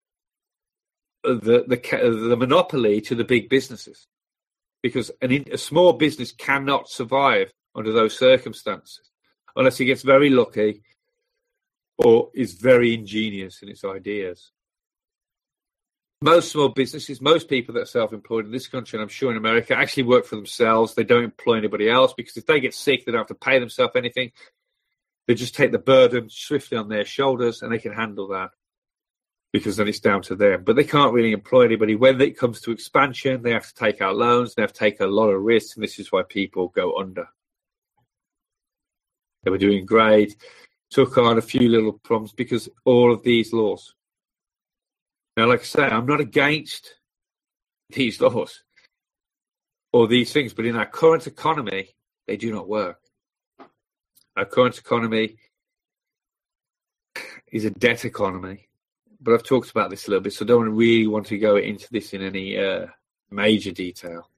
the monopoly to the big businesses. Because a small business cannot survive under those circumstances unless it gets very lucky or is very ingenious in its ideas. Most small businesses, most people that are self-employed in this country, and I'm sure in America, actually work for themselves. They don't employ anybody else because if they get sick, they don't have to pay themselves anything. They just take the burden swiftly on their shoulders and they can handle that because then it's down to them. But they can't really employ anybody. When it comes to expansion, they have to take out loans. They have to take a lot of risks, and this is why people go under. They were doing great, took on a few little problems because all of these laws. Now, like I say, I'm not against these laws or these things, but in our current economy, they do not work. Our current economy is a debt economy, but I've talked about this a little bit, so I don't really want to go into this in any major detail.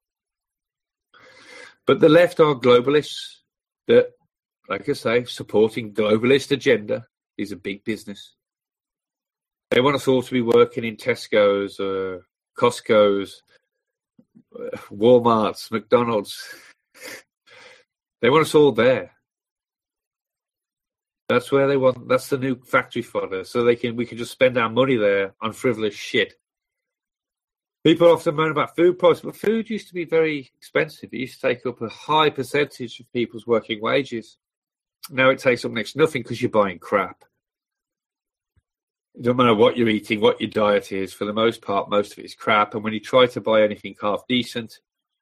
But the left are globalists that, like I say, supporting globalist agenda is a big business. They want us all to be working in Tesco's, Costco's, Walmart's, McDonald's. They want us all there. That's where they want. That's the new factory fodder. So we can just spend our money there on frivolous shit. People often moan about food prices, but food used to be very expensive. It used to take up a high percentage of people's working wages. Now it takes up next to nothing because you're buying crap. It doesn't matter what you're eating, what your diet is. For the most part, most of it is crap. And when you try to buy anything half decent,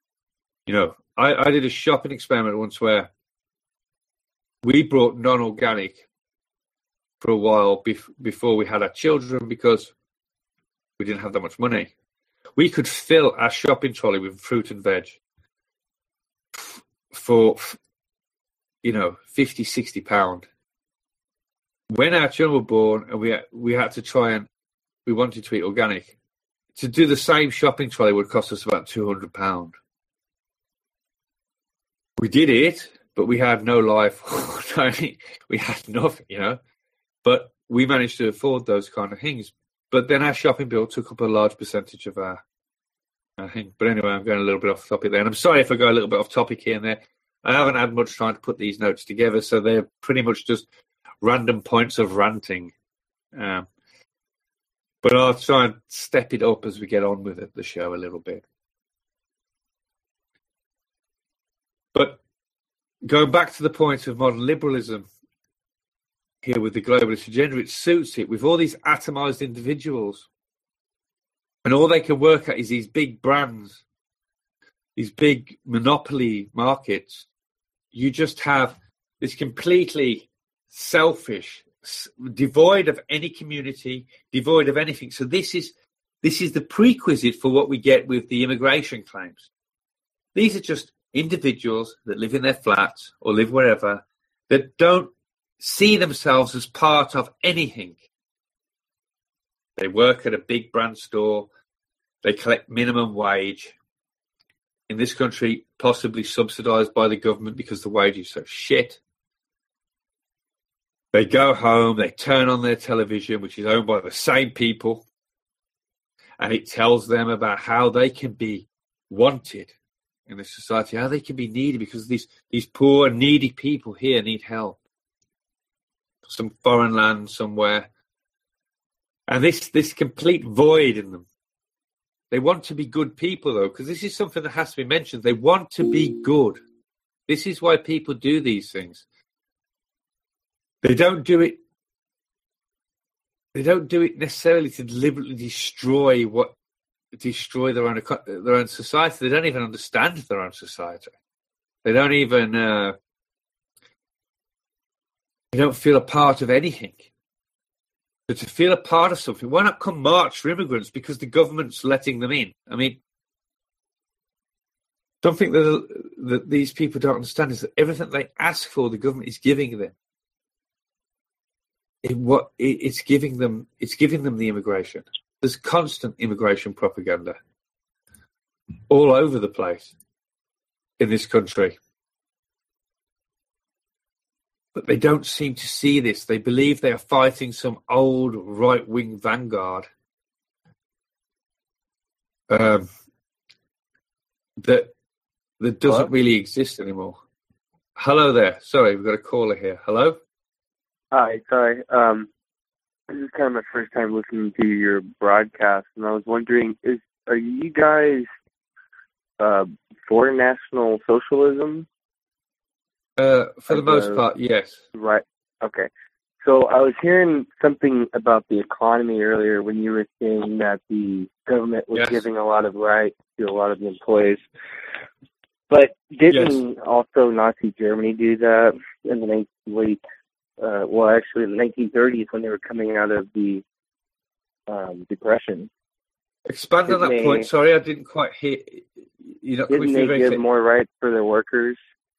I did a shopping experiment once where we brought non-organic for a while before we had our children because we didn't have that much money. We could fill our shopping trolley with fruit and veg for, £50-60. When our children were born and we had to we wanted to eat organic, to do the same shopping trolley would cost us about £200. We did it, but we had no life. We had nothing, But we managed to afford those kind of things. But then our shopping bill took up a large percentage of our thing. But anyway, I'm going a little bit off topic there. And I'm sorry if I go a little bit off topic here and there. I haven't had much time to put these notes together, so they're pretty much just random points of ranting. But I'll try and step it up as we get on with the show a little bit. But going back to the point of modern liberalism here with the globalist agenda, it suits it with all these atomized individuals. And all they can work at is these big brands, these big monopoly markets. You just have this completely selfish, devoid of any community, devoid of anything. So this is the prerequisite for what we get with the immigration claims. These are just individuals that live in their flats or live wherever that don't see themselves as part of anything. They work at a big brand store. They collect minimum wage. In this country, possibly subsidised by the government because the wage is so shit. They go home, they turn on their television, which is owned by the same people, and it tells them about how they can be wanted in this society, how they can be needed because these poor, needy people here need help. Some foreign land somewhere. And this complete void in them. They want to be good people, though, because this is something that has to be mentioned. They want to be good. This is why people do these things. They don't do it necessarily to deliberately destroy their own society. They don't even understand their own society. They don't even they don't feel a part of anything. But to feel a part of something, why not come march for immigrants because the government's letting them in? I mean, something that these people don't understand is that everything they ask for, the government is giving them. It's giving them the immigration. There's constant immigration propaganda all over the place in this country. But they don't seem to see this. They believe they are fighting some old right-wing vanguard that doesn't really exist anymore. Hello there. Sorry, we've got a caller here. Hello? Hi, sorry. This is kind of my first time listening to your broadcast, and I was wondering, are you guys for National Socialism? For the most part, yes. Right. Okay. So I was hearing something about the economy earlier when you were saying that the government was giving a lot of rights to a lot of the employees. But didn't also Nazi Germany do that in the in the 1930s when they were coming out of the Depression? Expand on that point. Sorry, I didn't quite hear. Didn't they give more rights for their workers?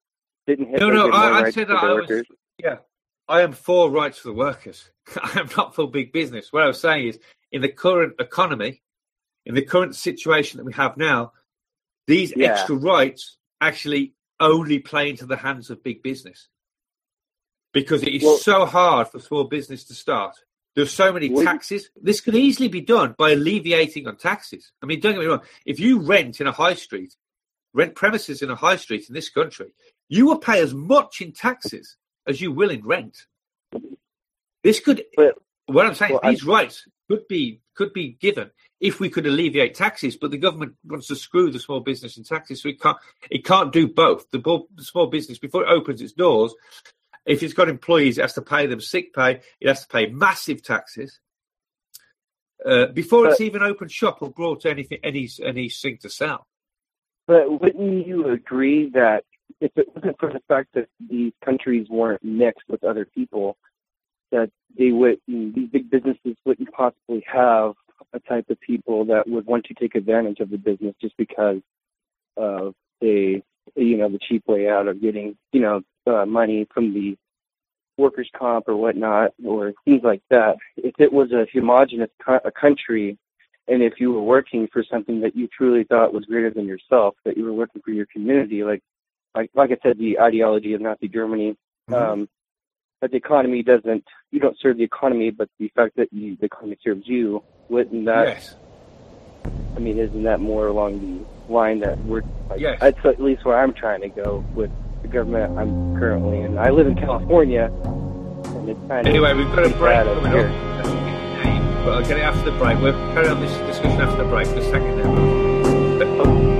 I said that I am for rights for the workers. I am not for big business. What I was saying is, in the current economy, in the current situation that we have now, these extra rights actually only play into the hands of big business. Because it is so hard for small business to start. There's so many taxes. This could easily be done by alleviating on taxes. I mean, don't get me wrong. If you rent premises in a high street in this country, you will pay as much in taxes as you will in rent. These rights could be given if we could alleviate taxes, but the government wants to screw the small business in taxes, so it can't do both. The small business, before it opens its doors, if it's got employees, it has to pay them sick pay. It has to pay massive taxes before it's even opened shop or brought anything to sell. But wouldn't you agree that if it wasn't for the fact that these countries weren't mixed with other people, that these big businesses wouldn't possibly have a type of people that would want to take advantage of the business just because of the cheap way out of getting, money from the workers' comp or whatnot, or things like that. If it was a homogenous country, and if you were working for something that you truly thought was greater than yourself, that you were working for your community, like I said, the ideology of Nazi Germany, that the economy you don't serve the economy, but the fact that the economy serves you, wouldn't that? Yes. I mean, isn't that more along the line that we're? That's at least where I'm trying to go with the government I'm currently in. I live in California, and it's kind of anyway. We've got a break coming up, but I'll get it after the break. We'll carry on this discussion after the break. For a second now.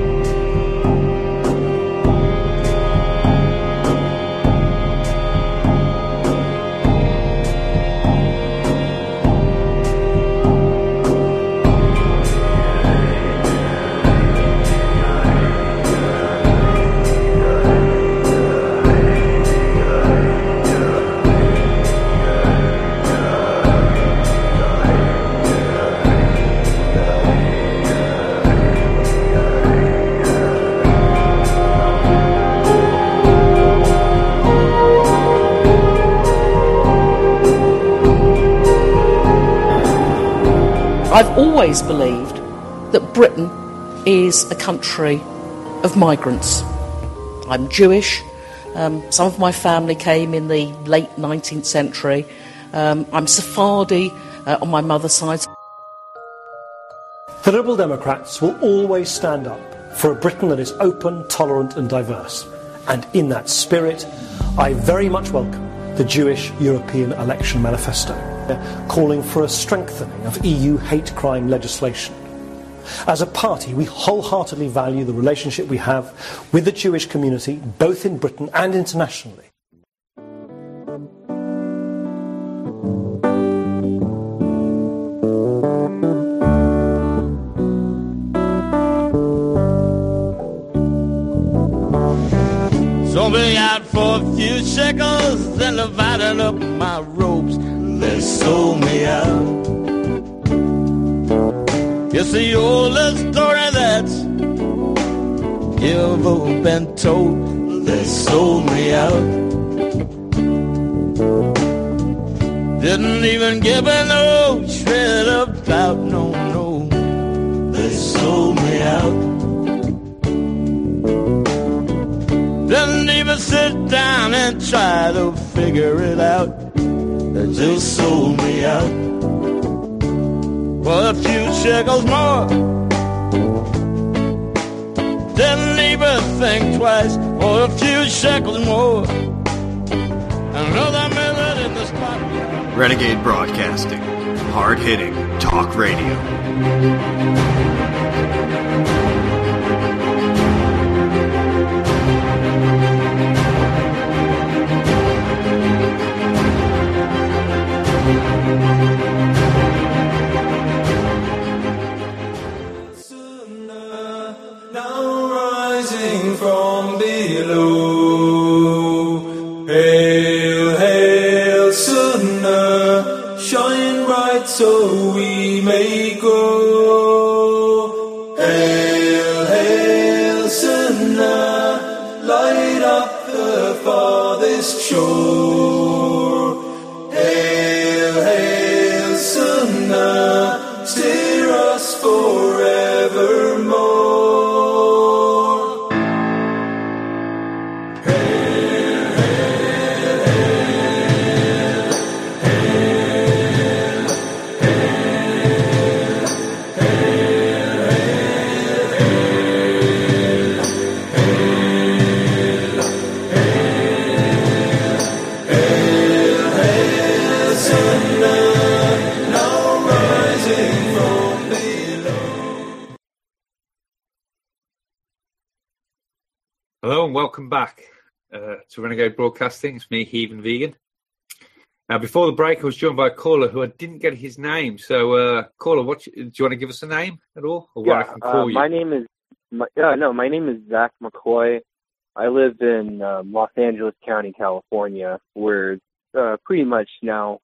I've always believed that Britain is a country of migrants. I'm Jewish. Some of my family came in the late 19th century. I'm Sephardi on my mother's side. The Liberal Democrats will always stand up for a Britain that is open, tolerant and diverse. And in that spirit, I very much welcome the Jewish European Election Manifesto, calling for a strengthening of EU hate crime legislation. As a party, we wholeheartedly value the relationship we have with the Jewish community, both in Britain and internationally. Sold me out for a few shekels, then divided up my ropes. They sold me out. It's the oldest story that's ever been told. They sold me out. Didn't even give me no shred about, no. They sold me out. Didn't even sit down and try to figure it out. They just sold me out for a few shekels more. Didn't even think twice for a few shekels more. Another minute in the spot. Renegade Broadcasting. Hard-hitting talk radio. From below, hail, hail, Sunna, shine bright so we may go. Hail, hail, Sunna, light up the farthest shore. Hail, hail, Sunna, steer us forevermore. Hello and welcome back to Renegade Broadcasting. It's me, Heathen Vegan. Now, before the break, I was joined by a caller who I didn't get his name. So, caller, do you want to give us a name at all, or what I can call you? My name is Zach McCoy. I live in Los Angeles County, California, where pretty much now.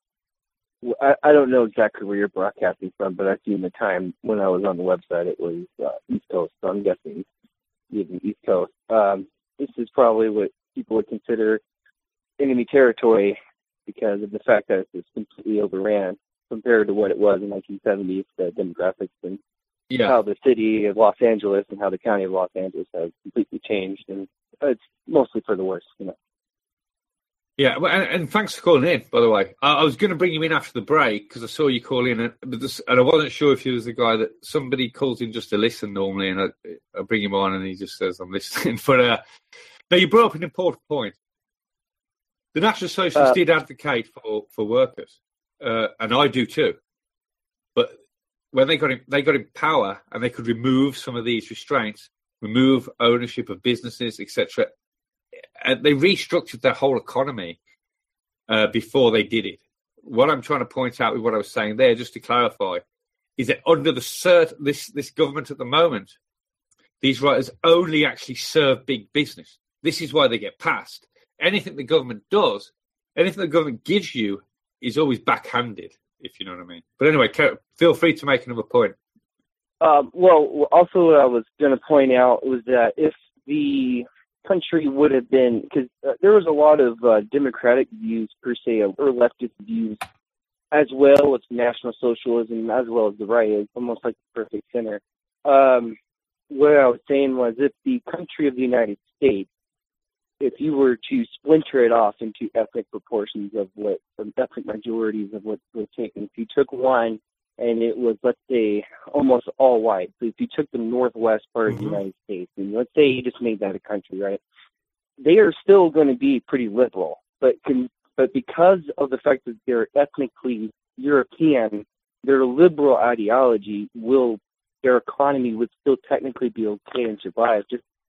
I don't know exactly where you're broadcasting from, but I've seen the time when I was on the website. It was East Coast, so I'm guessing even East Coast. This is probably what people would consider enemy territory because of the fact that it's completely overran compared to what it was in 1970s, the demographics and how the city of Los Angeles and how the county of Los Angeles has completely changed, and it's mostly for the worse, you know. Yeah, and thanks for calling in, by the way. I was going to bring you in after the break because I saw you call in, and I wasn't sure if he was the guy that somebody calls in just to listen normally, and I bring him on and he just says, I'm listening. But now, you brought up an important point. The National Socialists did advocate for workers, and I do too. But when they got in power and they could remove some of these restraints, remove ownership of businesses, etc., they restructured their whole economy before they did it. What I'm trying to point out with what I was saying there, just to clarify, is that under this government at the moment, these writers only actually serve big business. This is why they get passed. Anything the government does, anything the government gives you is always backhanded, if you know what I mean. But anyway, feel free to make another point. Well, also what I was going to point out was that if the country would have been, because there was a lot of democratic views per se, or leftist views, as well as National Socialism, as well as the right, is almost like the perfect center. What I was saying was, if the country of the United States, if you were to splinter it off into ethnic proportions of what, ethnic majorities of what was taken, if you took one and it was, let's say, almost all white. So if you took the northwest part of the United States, and let's say you just made that a country, right? They are still going to be pretty liberal, but because of the fact that they're ethnically European, their liberal ideology their economy would still technically be okay and survive.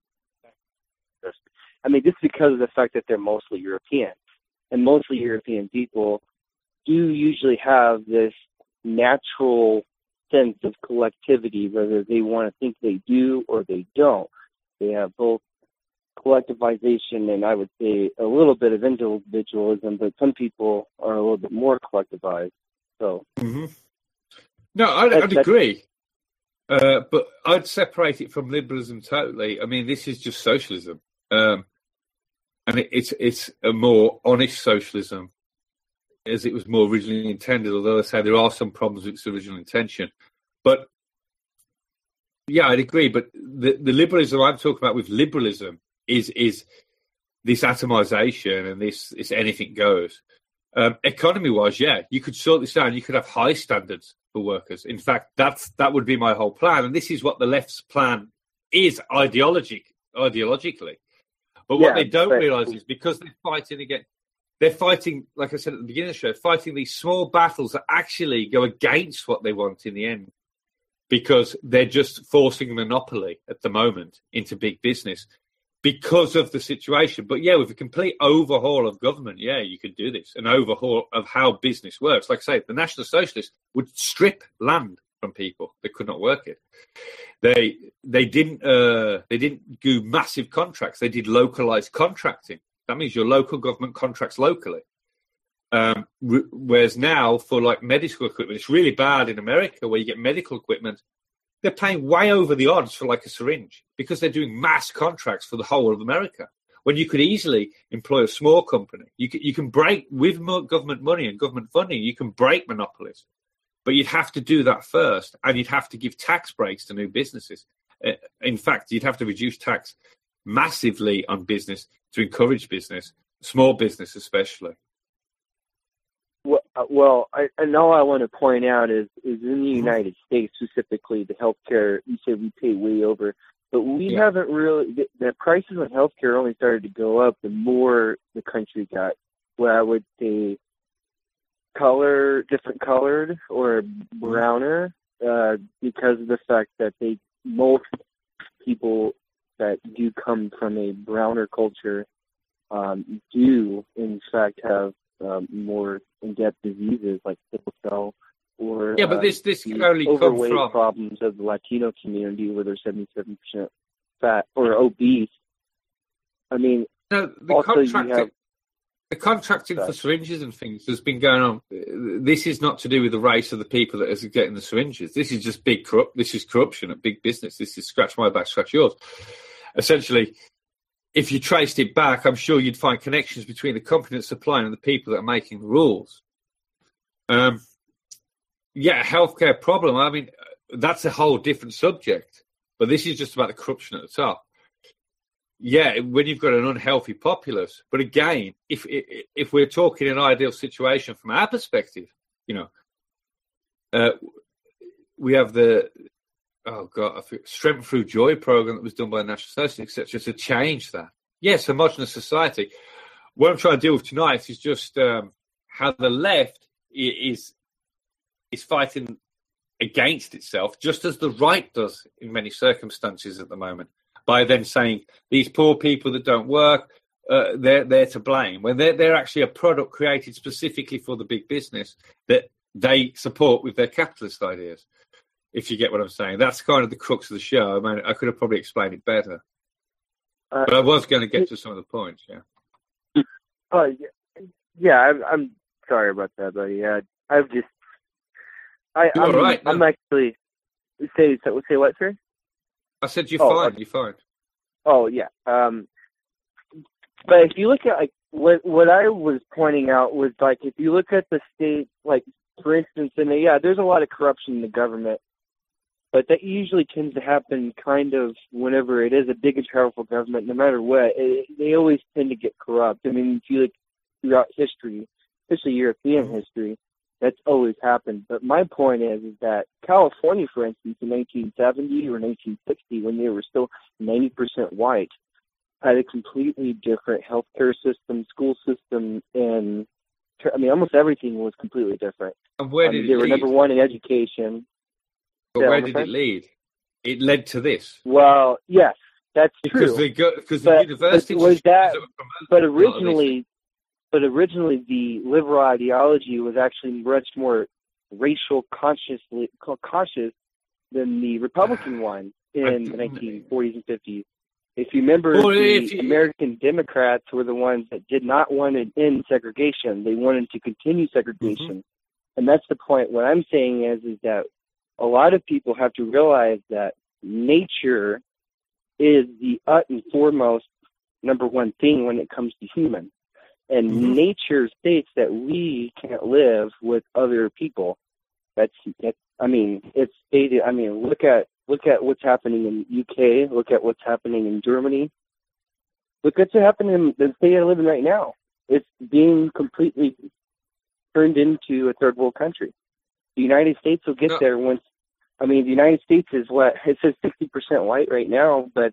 Just because of the fact that they're mostly European, and mostly European people do usually have this natural sense of collectivity, whether they want to think they do or they don't. They have both collectivization and, I would say, a little bit of individualism, but some people are a little bit more collectivized. So, No, I'd agree. But I'd separate it from liberalism totally. I mean, this is just socialism. And it's a more honest socialism, as it was more originally intended, although I say there are some problems with its original intention. But, yeah, I'd agree. But the liberalism I'm talking about with liberalism is this atomization and this anything goes. Economy-wise, yeah, you could sort this out. You could have high standards for workers. In fact, that would be my whole plan. And this is what the left's plan is ideologically. But what they don't realise is because they're fighting against... they're fighting, like I said at the beginning of the show, fighting these small battles that actually go against what they want in the end, because they're just forcing a monopoly at the moment into big business because of the situation. But yeah, with a complete overhaul of government, yeah, you could do this. An overhaul of how business works. Like I say, the National Socialists would strip land from people. They could not work it. They didn't do massive contracts. They did localized contracting. That means your local government contracts locally. Whereas now for like medical equipment, it's really bad in America where you get medical equipment. They're paying way over the odds for like a syringe because they're doing mass contracts for the whole of America. When you could easily employ a small company, you can break with government money and government funding. You can break monopolies, but you'd have to do that first, and you'd have to give tax breaks to new businesses. In fact, you'd have to reduce tax massively on business to encourage business, small business especially. Well, I know I want to point out is in the United States specifically, the healthcare, you say we pay way over, but we haven't really, the prices of healthcare only started to go up the more the country got, where I would say different colored or browner, because of the fact that most people that do come from a browner culture do in fact have more in-depth diseases like sickle cell or but this can only overweight come from problems of the Latino community where they're 77% fat or obese. I mean, the contracting for syringes and things has been going on. This is not to do with the race of the people that are getting the syringes. This is just this is corruption at big business. This is scratch my back, scratch yours. Essentially, if you traced it back, I'm sure you'd find connections between the company that's supplying and the people that are making the rules. Healthcare problem. I mean, that's a whole different subject. But this is just about the corruption at the top. Yeah, when you've got an unhealthy populace. But again, if we're talking an ideal situation from our perspective, we have the Strength Through Joy program that was done by the National Socialists, etc., to change that. Yes, homogenous society. What I'm trying to deal with tonight is just how the left is fighting against itself, just as the right does in many circumstances at the moment, by then saying these poor people that don't work, they're to blame, when they're actually a product created specifically for the big business that they support with their capitalist ideas. If you get what I'm saying, that's kind of the crux of the show. I mean, I could have probably explained it better, but I was going to get to some of the points. I'm sorry about that, buddy. I'm actually say what, sir? I said you're fine. You're fine. Oh yeah. But if you look at what I was pointing out was if you look at the state, for instance, there's a lot of corruption in the government. But that usually tends to happen kind of whenever it is a big and powerful government, no matter what. They always tend to get corrupt. I mean, if you look throughout history, especially European history, that's always happened. But my point is that California, for instance, in 1970 or 1960, when they were still 90% white, had a completely different healthcare system, school system, and almost everything was completely different. And where did they were number one in education. But where did it lead? It led to this. Well, yes, that's true. Because the university was that. But originally, the liberal ideology was actually much more racial conscious than the Republican one in the 1940s and 50s. If you remember, American Democrats were the ones that did not want to end segregation. They wanted to continue segregation, and that's the point. What I'm saying is that a lot of people have to realize that nature is the and foremost number one thing when it comes to human. And nature states that we can't live with other people. It's stated. I mean, look at what's happening in UK. Look at what's happening in Germany. Look what's happening in the state I live in right now. It's being completely turned into a third world country. The United States will get there once. I mean, the United States is it says 60% white right now, but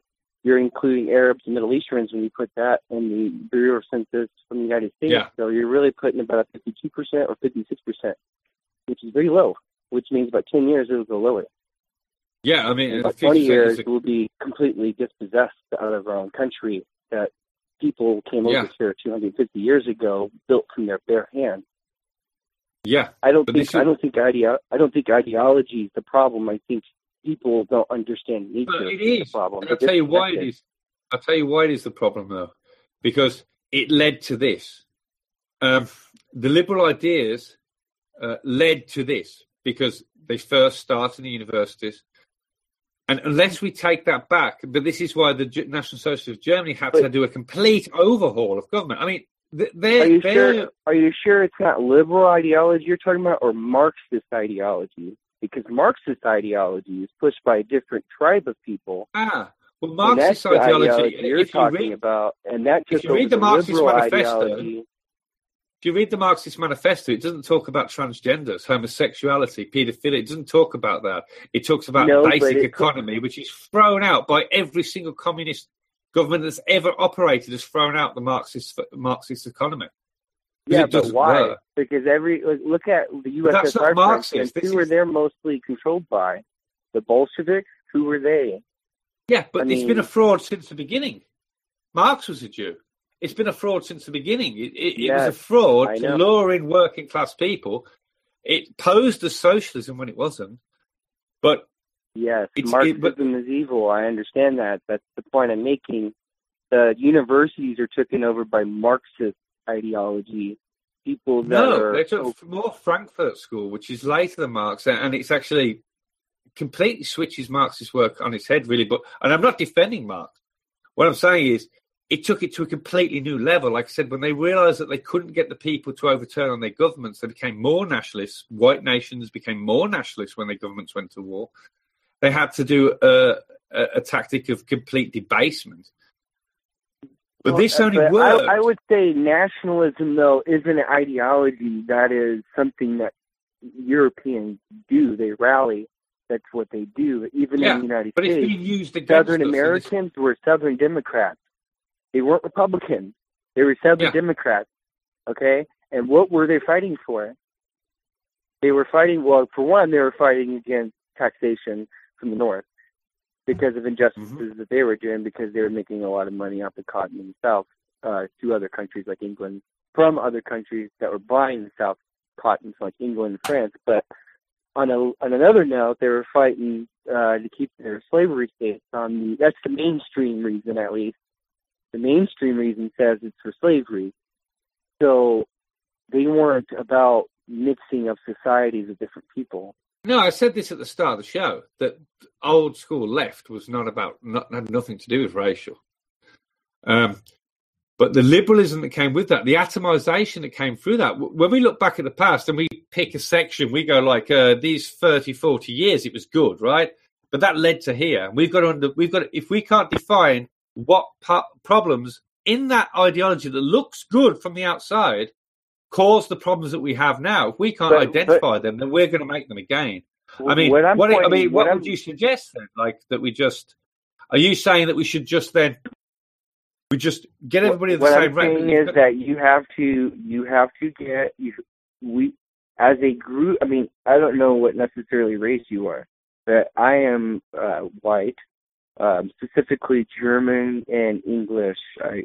you're including Arabs and Middle Easterns when you put that in the Bureau of Census from the United States. Yeah. So you're really putting about 52% or 56%, which is very low, which means about 10 years it'll go lower. Yeah, I mean, In about 20 years, we'll be completely dispossessed out of our own country that people came over here 250 years ago, built from their bare hands. Yeah, I don't think ideology is the problem. I think people don't understand nature. But it is the problem. And I'll tell you why it is. I'll tell you why it is the problem, though, because it led to this. The liberal ideas led to this because they first started in the universities. And unless we take that back, but this is why the National Socialists of Germany had to do a complete overhaul of government. I mean, Are you sure it's not liberal ideology you're talking about, or Marxist ideology? Because Marxist ideology is pushed by a different tribe of people. Well, Marxist ideology you're talking about, and that just if you read the Marxist manifesto. Ideology. If you read the Marxist manifesto, it doesn't talk about transgenders, homosexuality, paedophilia. It doesn't talk about that. It talks about basic economy, which is thrown out by every single communist government that's ever operated has thrown out the Marxist economy. Yeah, but why? Work. Because look at the USSR. That's not Marxist. Who were they mostly controlled by? The Bolsheviks? Who were they? Yeah, but it's been a fraud since the beginning. Marx was a Jew. It's been a fraud since the beginning. It was a fraud to lure in working class people. It posed as socialism when it wasn't. But yes, Marxism is evil. I understand that. That's the point I'm making. The universities are taken over by Marxist ideology. People that they took more Frankfurt School, which is later than Marx, and it's actually completely switches Marxist work on its head, really. And I'm not defending Marx. What I'm saying is, it took it to a completely new level. Like I said, when they realised that they couldn't get the people to overturn on their governments, they became more nationalists. White nations became more nationalists when their governments went to war. They had to do a tactic of complete debasement. But this only worked. I would say nationalism, though, isn't an ideology. That is something that Europeans do. They rally. That's what they do. Even in the United States, it's being used against Southern Americans were Southern Democrats. They weren't Republicans. They were Southern Democrats, okay? And what were they fighting for? They were fighting, well, for one, they were fighting against taxation from the North because of injustices that they were doing, because they were making a lot of money off the cotton in the South to other countries like England, from other countries that were buying the South cotton, like England and France. But on another note, they were fighting to keep their slavery states on that's the mainstream reason, at least. The mainstream reason says it's for slavery. So they weren't about mixing of societies of different people. No, I said this at the start of the show, that old school left was had nothing to do with racial. But the liberalism that came with that, the atomization that came through that, when we look back at the past and we pick a section, we go like, these 30, 40 years, it was good, right? But that led to here. We've got to, if we can't define what problems in that ideology that looks good from the outside cause the problems that we have now. If we can't identify them, then we're going to make them again. I mean, what would you suggest then? Like that are you saying that we should just then get everybody in the same rank? What I'm saying is that you have to get we as a group. I mean, I don't know what necessarily race you are, but I am white. Specifically German and English.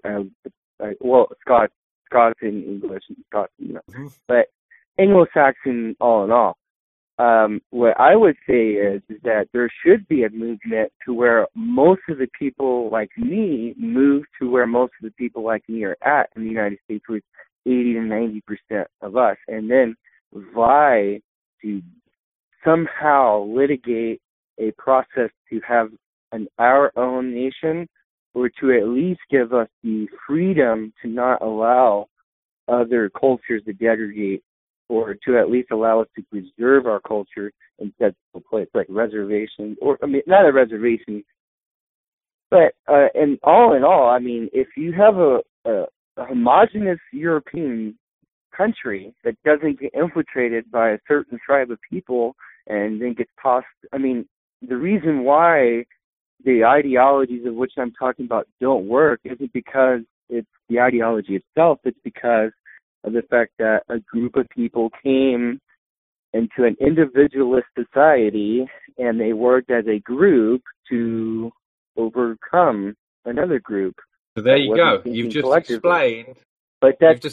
Scots and English and Scots, but Anglo-Saxon all in all. What I would say is that there should be a movement to where most of the people like me move to where most of the people like me are at in the United States, with 80 to 90% of us, and then vie to somehow litigate a process to have our own nation, or to at least give us the freedom to not allow other cultures to degrade, or to at least allow us to preserve our culture instead of a place like reservations, or I mean, not a reservation, but and all in all, I mean, if you have a homogenous European country that doesn't get infiltrated by a certain tribe of people and then gets tossed, I mean, the reason why the ideologies of which I'm talking about don't work isn't because it's the ideology itself. It's because of the fact that a group of people came into an individualist society and they worked as a group to overcome another group. So there you go. You've just explained. But that's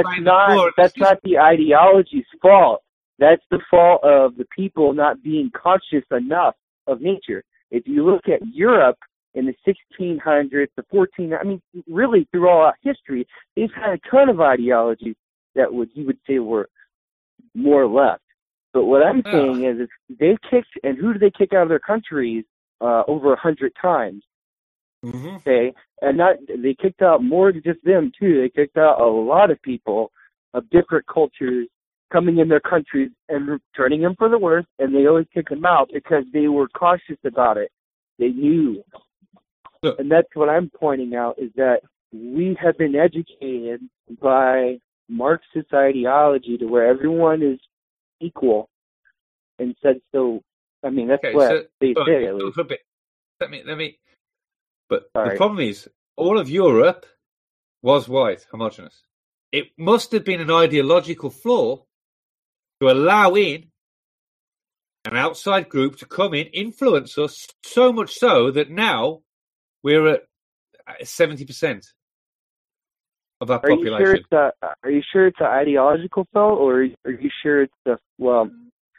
not the ideology's fault. That's the fault of the people not being conscious enough of nature. If you look at Europe in the 1600s, the 1400s, I mean, really throughout history, they've had a ton of ideologies that you would say were more left. But what I'm saying is they've kicked, and who do they kick out of their countries over 100 times? Mm-hmm. Okay, and they kicked out more than just them too. They kicked out a lot of people of different cultures coming in their countries and turning them for the worse, and they always kick them out because they were cautious about it. They knew. Look. And that's what I'm pointing out, is that we have been educated by Marxist ideology to where everyone is equal, and said so. I mean, that's what they say. At least. Let me. But Sorry. The problem is, all of Europe was white, homogenous. It must have been an ideological flaw to allow in an outside group to come in, influence us, so much so that now we're at 70% of our population. Are you sure it's an ideological flaw, or are you sure it's the, well...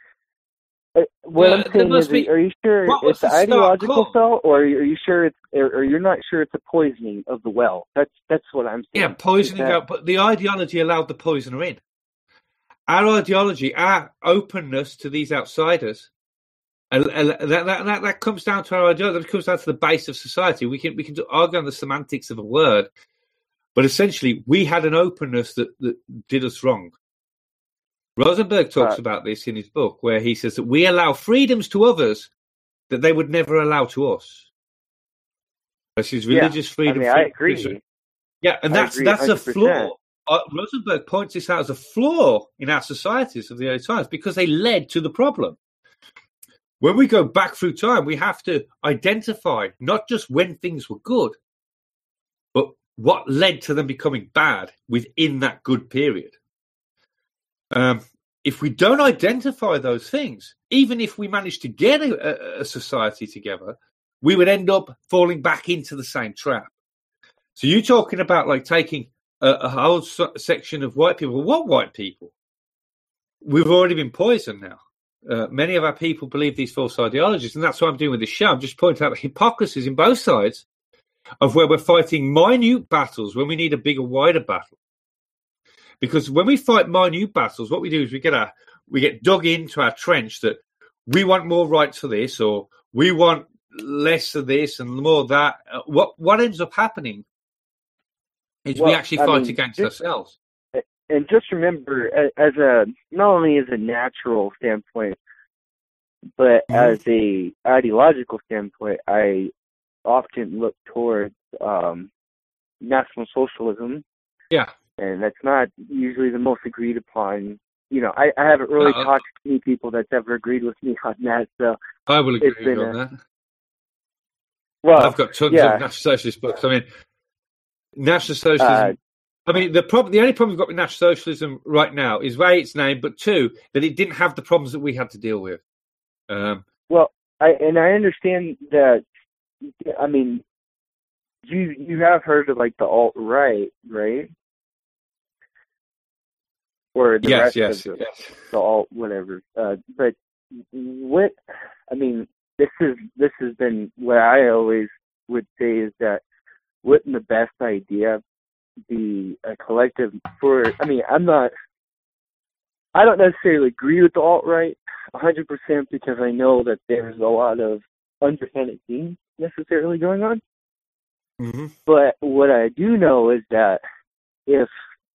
What I'm saying is, are you sure it's an ideological cell, or are you sure it's, or you're not sure it's a poisoning of the well? That's what I'm saying. Yeah, poisoning out, but the ideology allowed the poisoner in. Our ideology, our openness to these outsiders, that comes down to our ideology. That comes down to the base of society. We can argue on the semantics of a word, but essentially, we had an openness that did us wrong. Rosenberg talks about this in his book, where he says that we allow freedoms to others that they would never allow to us. This is religious freedom. I agree. Yeah, and that's a flaw. Rosenberg points this out as a flaw in our societies of the early times because they led to the problem. When we go back through time, we have to identify not just when things were good, but what led to them becoming bad within that good period. If we don't identify those things, even if we manage to get a society together, we would end up falling back into the same trap. So you're talking about like taking a whole section of white people. What white people? We've already been poisoned now. Many of our people believe these false ideologies, and that's what I'm doing with this show. I'm just pointing out the hypocrisies in both sides of where we're fighting minute battles when we need a bigger, wider battle. Because when we fight minute battles, what we do is we get dug into our trench that we want more rights for this, or we want less of this and more of that. What ends up happening is we actually fight against ourselves. And just remember, not only as a natural standpoint, but as a ideological standpoint, I often look towards National Socialism. Yeah. And that's not usually the most agreed upon. You know, I haven't really talked to any people that's ever agreed with me on that. So I will agree with you on that. Well, I've got tons of National Socialist books. I mean, National Socialism. I mean, the only problem we've got with National Socialism right now is A, its name, but two, that it didn't have the problems that we had to deal with. Well, I understand that. I mean, you have heard of like the alt-right, right? Or the rest of the alt whatever. But what I mean, this has been what I always would say is that wouldn't the best idea be a collective for? I mean, I don't necessarily agree with the alt-right 100% because I know that there's a lot of underhanded things necessarily going on. Mm-hmm. But what I do know is that if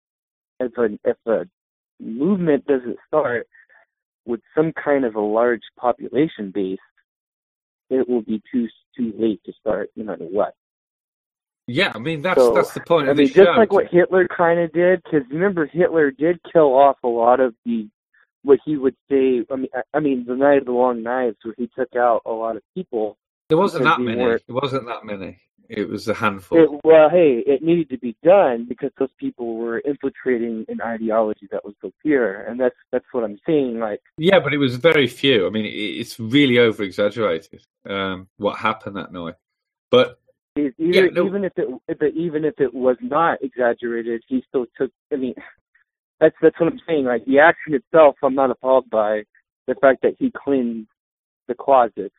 a movement doesn't start with some kind of a large population base, it will be too late to start, no matter what. Yeah, I mean, that's the point. I mean, just like what Hitler kind of did, because remember, Hitler did kill off a lot of what he would say, I mean, the Night of the Long Knives, where he took out a lot of people There wasn't because that they many. weren't- It wasn't that many. It was a handful. It needed to be done because those people were infiltrating an ideology that was so pure, and that's what I'm saying. Like, Yeah, but it was very few. I mean, it's really over exaggerated. What happened that night? But even if it was not exaggerated, he still took. I mean, that's what I'm saying. Like, the action itself, I'm not appalled by the fact that he cleaned the closet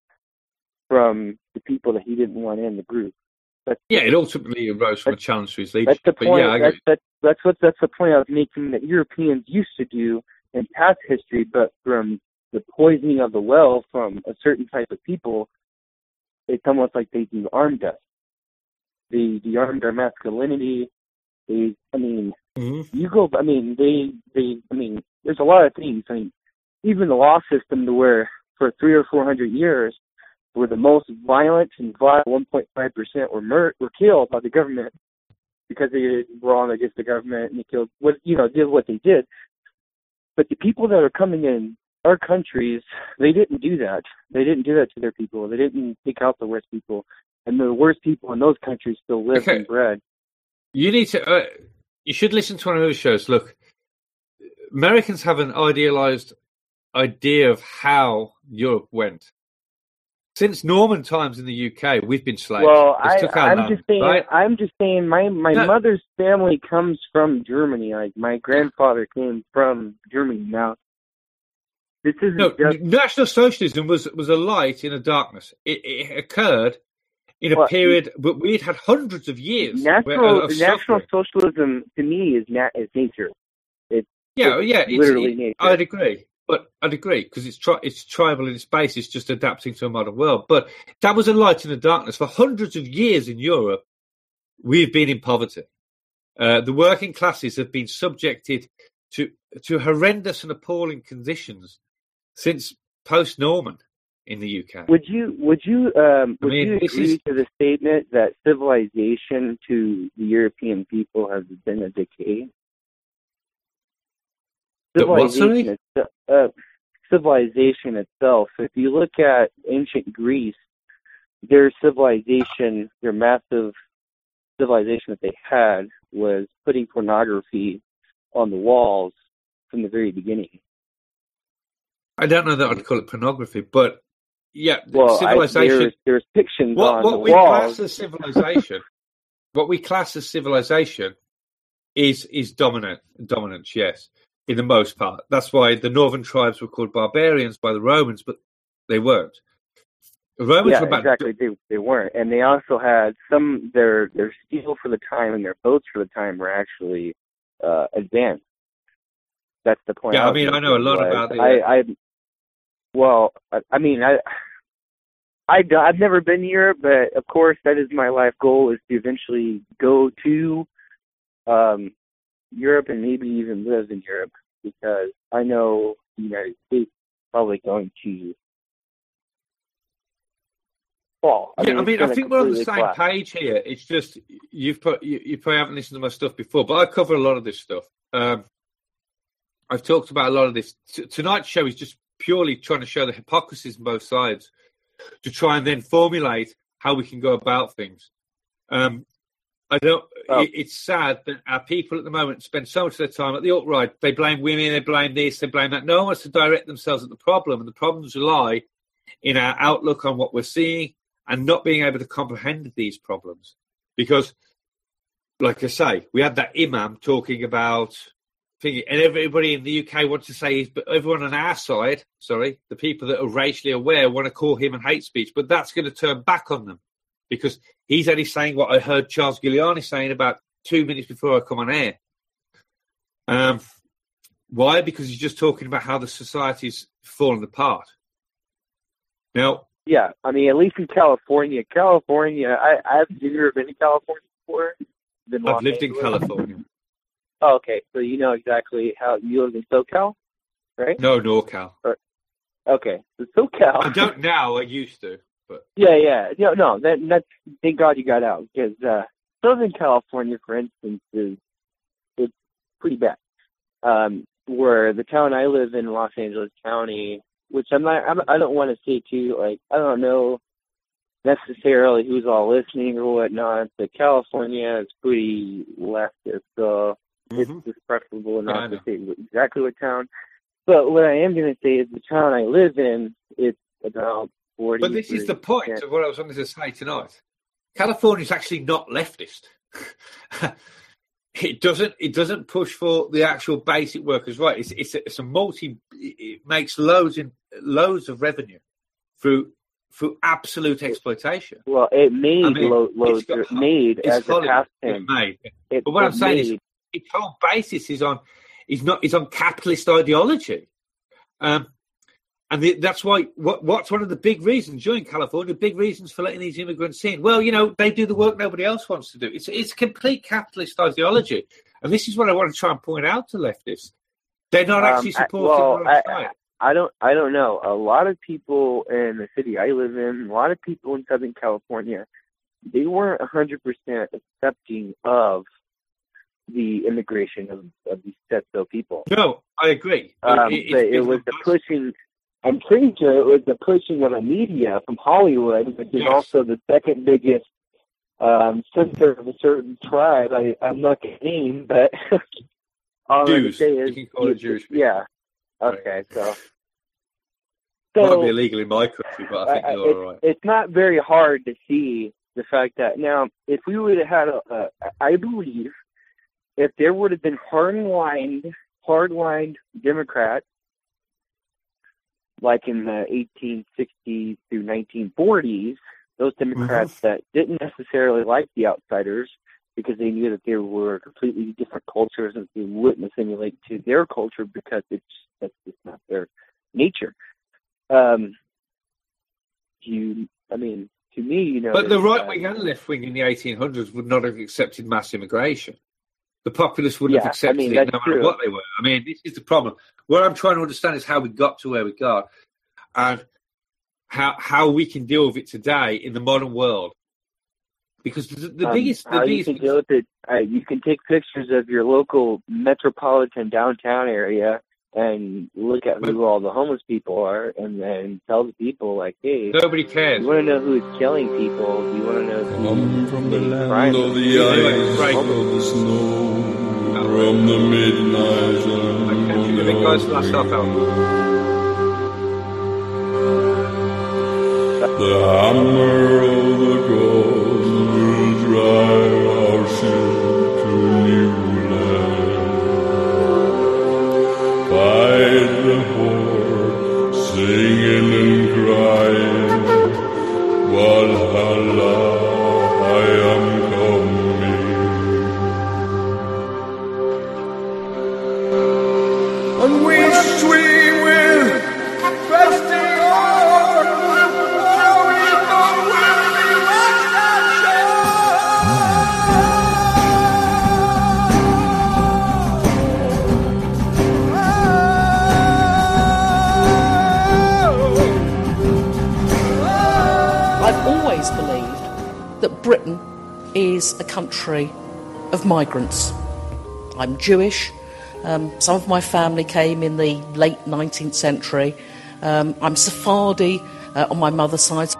from the people that he didn't want in the group. it ultimately arose from a challenge to his leadership. That's the point. But yeah, That's the point I was making, that Europeans used to do in past history, but from the poisoning of the well from a certain type of people, it's almost like they armed us. They armed our masculinity. You go. I mean, there's a lot of things. I mean, even the law system, to where for 300 or 400 years, were the most violent and vile 1.5% were killed by the government because they were wrong against the government, and they did what they did. But the people that are coming in our countries, they didn't do that. They didn't do that to their people. They didn't pick out the worst people, and the worst people in those countries still live and bred. You need to. You should listen to one of those shows. Look, Americans have an idealized idea of how Europe went. Since Norman times in the UK, we've been slaves. Well, I'm just saying, my mother's family comes from Germany. Like, my grandfather came from Germany. Now, this isn't National Socialism was a light in a darkness. It occurred in a period, but we'd had hundreds of years. National Socialism to me is nature. It's literally nature. I'd agree. But I'd agree, because it's tribal in its base. It's just adapting to a modern world. But that was a light in the darkness. For hundreds of years in Europe, we've been in poverty. The working classes have been subjected to horrendous and appalling conditions since post-Norman in the UK. Would you agree to the statement that civilization to the European people has been a decay? Civilization itself. If you look at ancient Greece, their civilization, their massive civilization that they had, was putting pornography on the walls from the very beginning. I don't know that I'd call it pornography, but yeah, civilization. There's pictures on the walls. What we class as civilization is dominance. Yes. In the most part. That's why the northern tribes were called barbarians by the Romans, but they weren't. The Romans were exactly. They weren't. And they also had their steel for the time and their boats for the time were actually advanced. That's the point. Yeah, I know a lot about I've never been to Europe, but of course that is my life goal, is to eventually go to Europe and maybe even live in Europe, because I know the United States is probably going to fall. I think we're on the same page here. It's just you probably haven't listened to my stuff before, but I cover a lot of this stuff. I've talked about a lot of this. Tonight's show is just purely trying to show the hypocrisies on both sides, to try and then formulate how we can go about things. It's sad that our people at the moment spend so much of their time at the alt-right. They blame women, they blame this, they blame that. No one wants to direct themselves at the problem, and the problems lie in our outlook on what we're seeing and not being able to comprehend these problems. Because, like I say, we had that imam talking about thinking, and everybody in the UK wants to say, but everyone on our side, the people that are racially aware want to call him a hate speech, but that's going to turn back on them, because he's only saying what I heard Charles Giuliani saying about 2 minutes before I come on air. Why? Because he's just talking about how the society's fallen apart. Now, yeah, at least in California, I've never been to California before. I've lived in California. Oh, okay, so you know exactly how you live in SoCal, right? No, NorCal. Okay, so SoCal. I don't now. I used to, but yeah. No, that's thank God you got out, because Southern California, for instance, is pretty bad. Where the town I live in, Los Angeles County, which I don't want to say too, like, I don't know necessarily who's all listening or whatnot, but California is pretty leftist, so it's just preferable not to say exactly what town. But what I am going to say is the town I live in, it's about 40%. But this is the point of what I was wanting to say tonight. California is actually not leftist. It doesn't push for the actual basic workers' right. It's a multi. It makes loads of revenue through absolute exploitation. Well, it made loads made as a past tense. But what I'm saying is, its whole basis is on capitalist ideology, and that's why what's one of the big reasons you're in California, big reasons for letting these immigrants in. Well, they do the work nobody else wants to do. It's complete capitalist ideology, and this is what I want to try and point out to leftists. They're not actually supporting what I'm saying. I don't know. A lot of people in the city I live in, a lot of people in Southern California, they weren't 100% accepting of the immigration of these Setso people. No, I agree. It was the pushing. I'm pretty sure it was the pushing of the media from Hollywood, which is also the second biggest center of a certain tribe. I'm not going to name, but all I'm going to say is, you can call it Jewish people. Yeah. Okay, so might be illegal in my country, but I think you're all right. It's not very hard to see the fact that now, if we would have had I believe, if there would have been hardlined Democrats, like in the 1860s through 1940s, those Democrats that didn't necessarily like the outsiders because they knew that they were completely different cultures and they wouldn't assimilate to their culture because that's just not their nature. To me, But the right wing and left wing in the 1800s would not have accepted mass immigration. The populace wouldn't have accepted it no matter what they were. I mean, this is the problem. What I'm trying to understand is how we got to where we got and how we can deal with it today in the modern world. Because the biggest you can deal with it. You can take pictures of your local metropolitan downtown area and look at who all the homeless people are, and then tell the people, like, hey, nobody cares. You want to know who is killing people? You want to know who's from the land of the ice, of the snow, from the midnight the hammer of the cross will drive our ship to new land. Fight the horde, singing and crying, Valhalla, I am coming. And we swing with trusting on. I've always believed that Britain is a country of migrants. I'm Jewish. Some of my family came in the late 19th century. I'm Sephardi on my mother's side.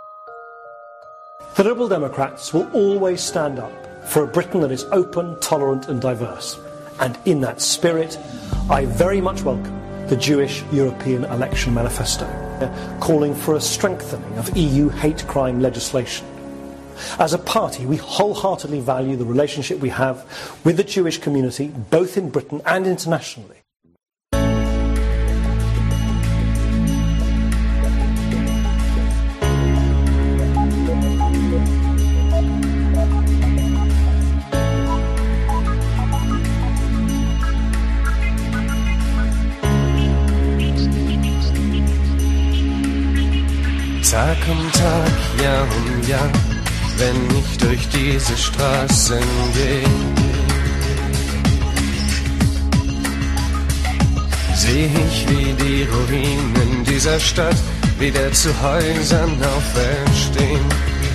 The Liberal Democrats will always stand up for a Britain that is open, tolerant and diverse. And in that spirit, I very much welcome the Jewish European Election Manifesto, calling for a strengthening of EU hate crime legislation. As a party, we wholeheartedly value the relationship we have with the Jewish community, both in Britain and internationally. Tag um Tag, Jahr um Jahr, wenn ich durch diese Straßen gehe, sehe ich, wie die Ruinen dieser Stadt wieder zu Häusern auferstehen.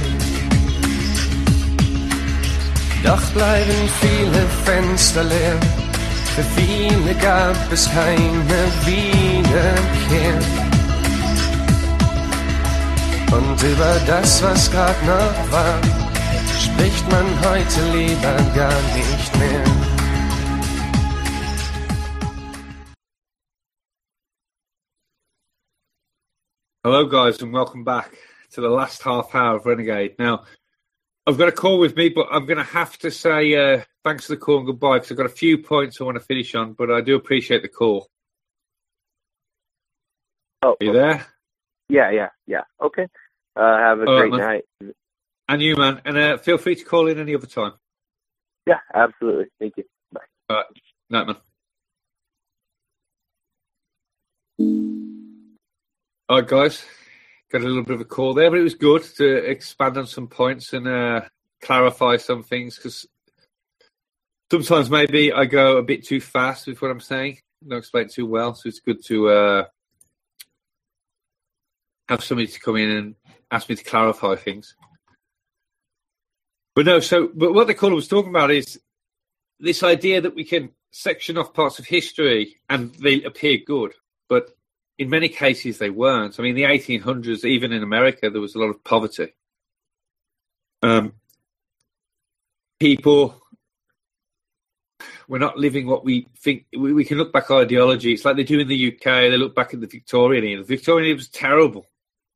Doch bleiben viele Fenster leer, für viele gab es keine Wiederkehr. Und über das, was grad noch war, spricht man heute lieber gar nicht mehr. Hello, guys, and welcome back to the last half hour of Renegade. Now, I've got a call with me, but I'm going to have to say thanks for the call and goodbye, because I've got a few points I want to finish on, but I do appreciate the call. Oh, are you there? Yeah. Okay. Have a great night. And you, man. And feel free to call in any other time. Yeah, absolutely. Thank you. Bye. All right. Night, man. All right, guys. Got a little bit of a call there, but it was good to expand on some points and clarify some things, because sometimes maybe I go a bit too fast with what I'm saying. I don't explain it too well, so it's good to have somebody to come in and ask me to clarify things. But what the caller was talking about is this idea that we can section off parts of history and they appear good, but in many cases they weren't. I mean, in the 1800s, even in America, there was a lot of poverty. People were not living what we think. We can look back at ideology. It's like they do in the UK. They look back at the Victorian era. The Victorian era was terrible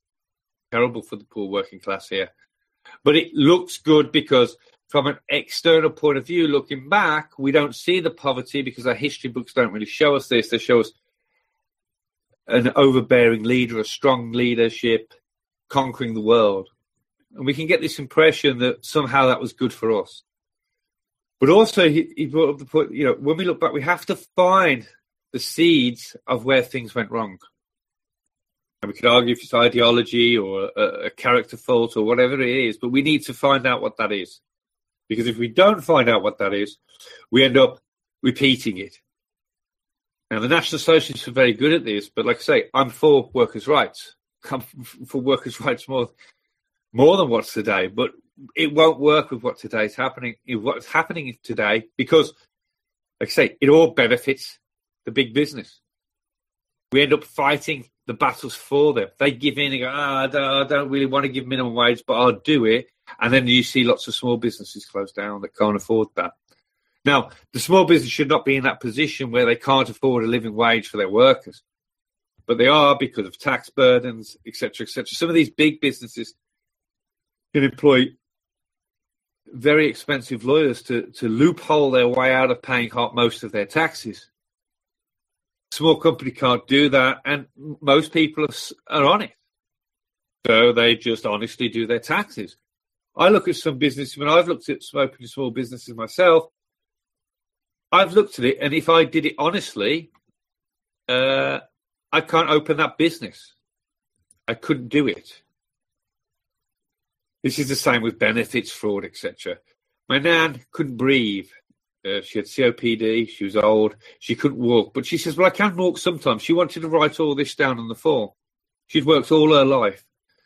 for the poor working class here. But it looks good because from an external point of view, looking back, we don't see the poverty because our history books don't really show us this. They show us an overbearing leader, a strong leadership, conquering the world. And we can get this impression that somehow that was good for us. But also, he brought up the point, when we look back, we have to find the seeds of where things went wrong. And we could argue if it's ideology or a character fault or whatever it is, but we need to find out what that is. Because if we don't find out what that is, we end up repeating it. Now, the National Socialists are very good at this, but like I say, I'm for workers' rights. I'm for workers' rights more than what's today, but it won't work with what today's happening. What's happening today, because, like I say, it all benefits the big business. We end up fighting the battles for them. They give in and go, I don't really want to give minimum wage, but I'll do it. And then you see lots of small businesses close down that can't afford that. Now, the small business should not be in that position where they can't afford a living wage for their workers. But they are because of tax burdens, etc., etc. Some of these big businesses can employ very expensive lawyers to loophole their way out of paying most of their taxes. Small company can't do that, and most people are honest. So they just honestly do their taxes. I look at some businesses, when I've looked at some opening small businesses myself, I've looked at it, and if I did it honestly, I can't open that business. I couldn't do it. This is the same with benefits, fraud, etc. My nan couldn't breathe. She had COPD. She was old. She couldn't walk. But she says, well, I can walk sometimes. She wanted to write all this down on the form. She'd worked all her life.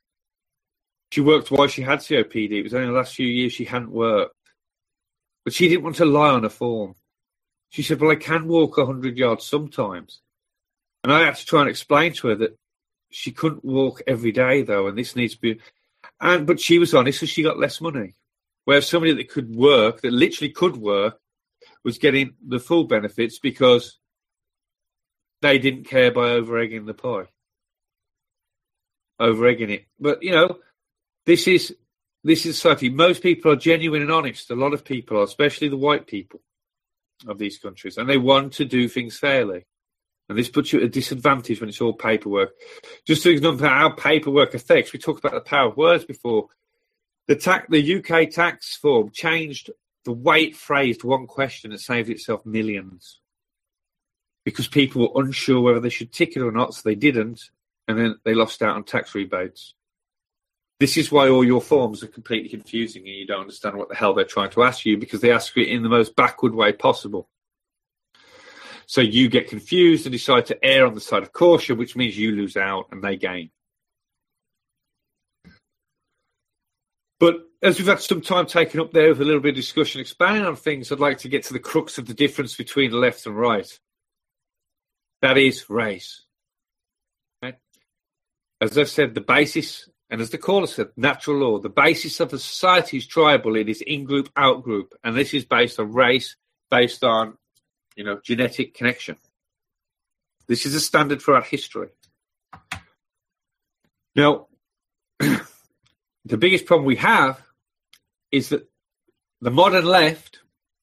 She worked while she had COPD. It was only the last few years she hadn't worked. But she didn't want to lie on a form. She said, well, I can walk 100 yards sometimes. And I had to try and explain to her that she couldn't walk every day, though, and this needs to be... But she was honest, so she got less money. Whereas somebody that could work, that literally could work, was getting the full benefits because they didn't care by over-egging the pie. Over-egging it. But, this is society. Most people are genuine and honest. A lot of people are, especially the white people of these countries, and they want to do things fairly. And this puts you at a disadvantage when it's all paperwork. Just to example how paperwork affects, we talked about the power of words before. The UK tax form changed the way it phrased one question and saved itself millions. Because people were unsure whether they should tick it or not, so they didn't, and then they lost out on tax rebates. This is why all your forms are completely confusing and you don't understand what the hell they're trying to ask you, because they ask you it in the most backward way possible. So you get confused and decide to err on the side of caution, which means you lose out and they gain. But as we've had some time taken up there with a little bit of discussion, expanding on things, I'd like to get to the crux of the difference between the left and right. That is race. Right? As I've said, the basis And as the caller said, natural law, the basis of a society is tribal. It is in-group, out-group. And this is based on race, based on, genetic connection. This is a standard throughout history. Now, the biggest problem we have is that the modern left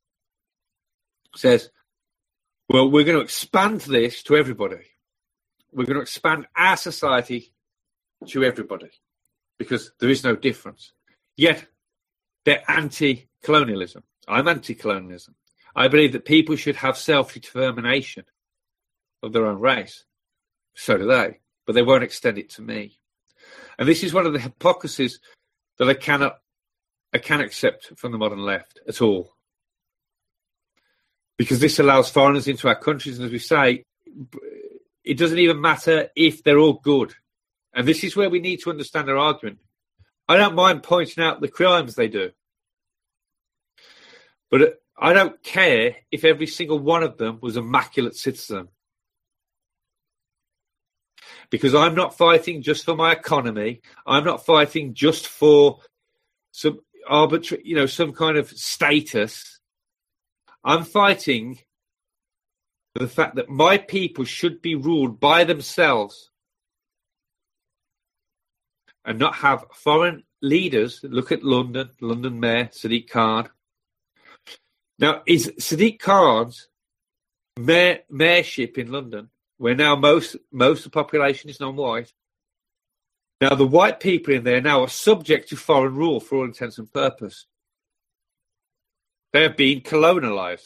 says, well, we're going to expand this to everybody. We're going to expand our society to everybody because there is no difference. Yet, they're anti-colonialism. I'm anti-colonialism. I believe that people should have self-determination of their own race. So do they. But they won't extend it to me. And this is one of the hypocrisies that I cannot accept from the modern left at all. Because this allows foreigners into our countries, and as we say, it doesn't even matter if they're all good. And this is where we need to understand their argument. I don't mind pointing out the crimes they do. But I don't care if every single one of them was an immaculate citizen. Because I'm not fighting just for my economy. I'm not fighting just for some arbitrary, some kind of status. I'm fighting for the fact that my people should be ruled by themselves and not have foreign leaders. Look at London Mayor Sadiq Khan. Now, is Sadiq Khan's mayorship in London, where now most of the population is non-white, now the white people in there now are subject to foreign rule for all intents and purposes. They have been colonialised.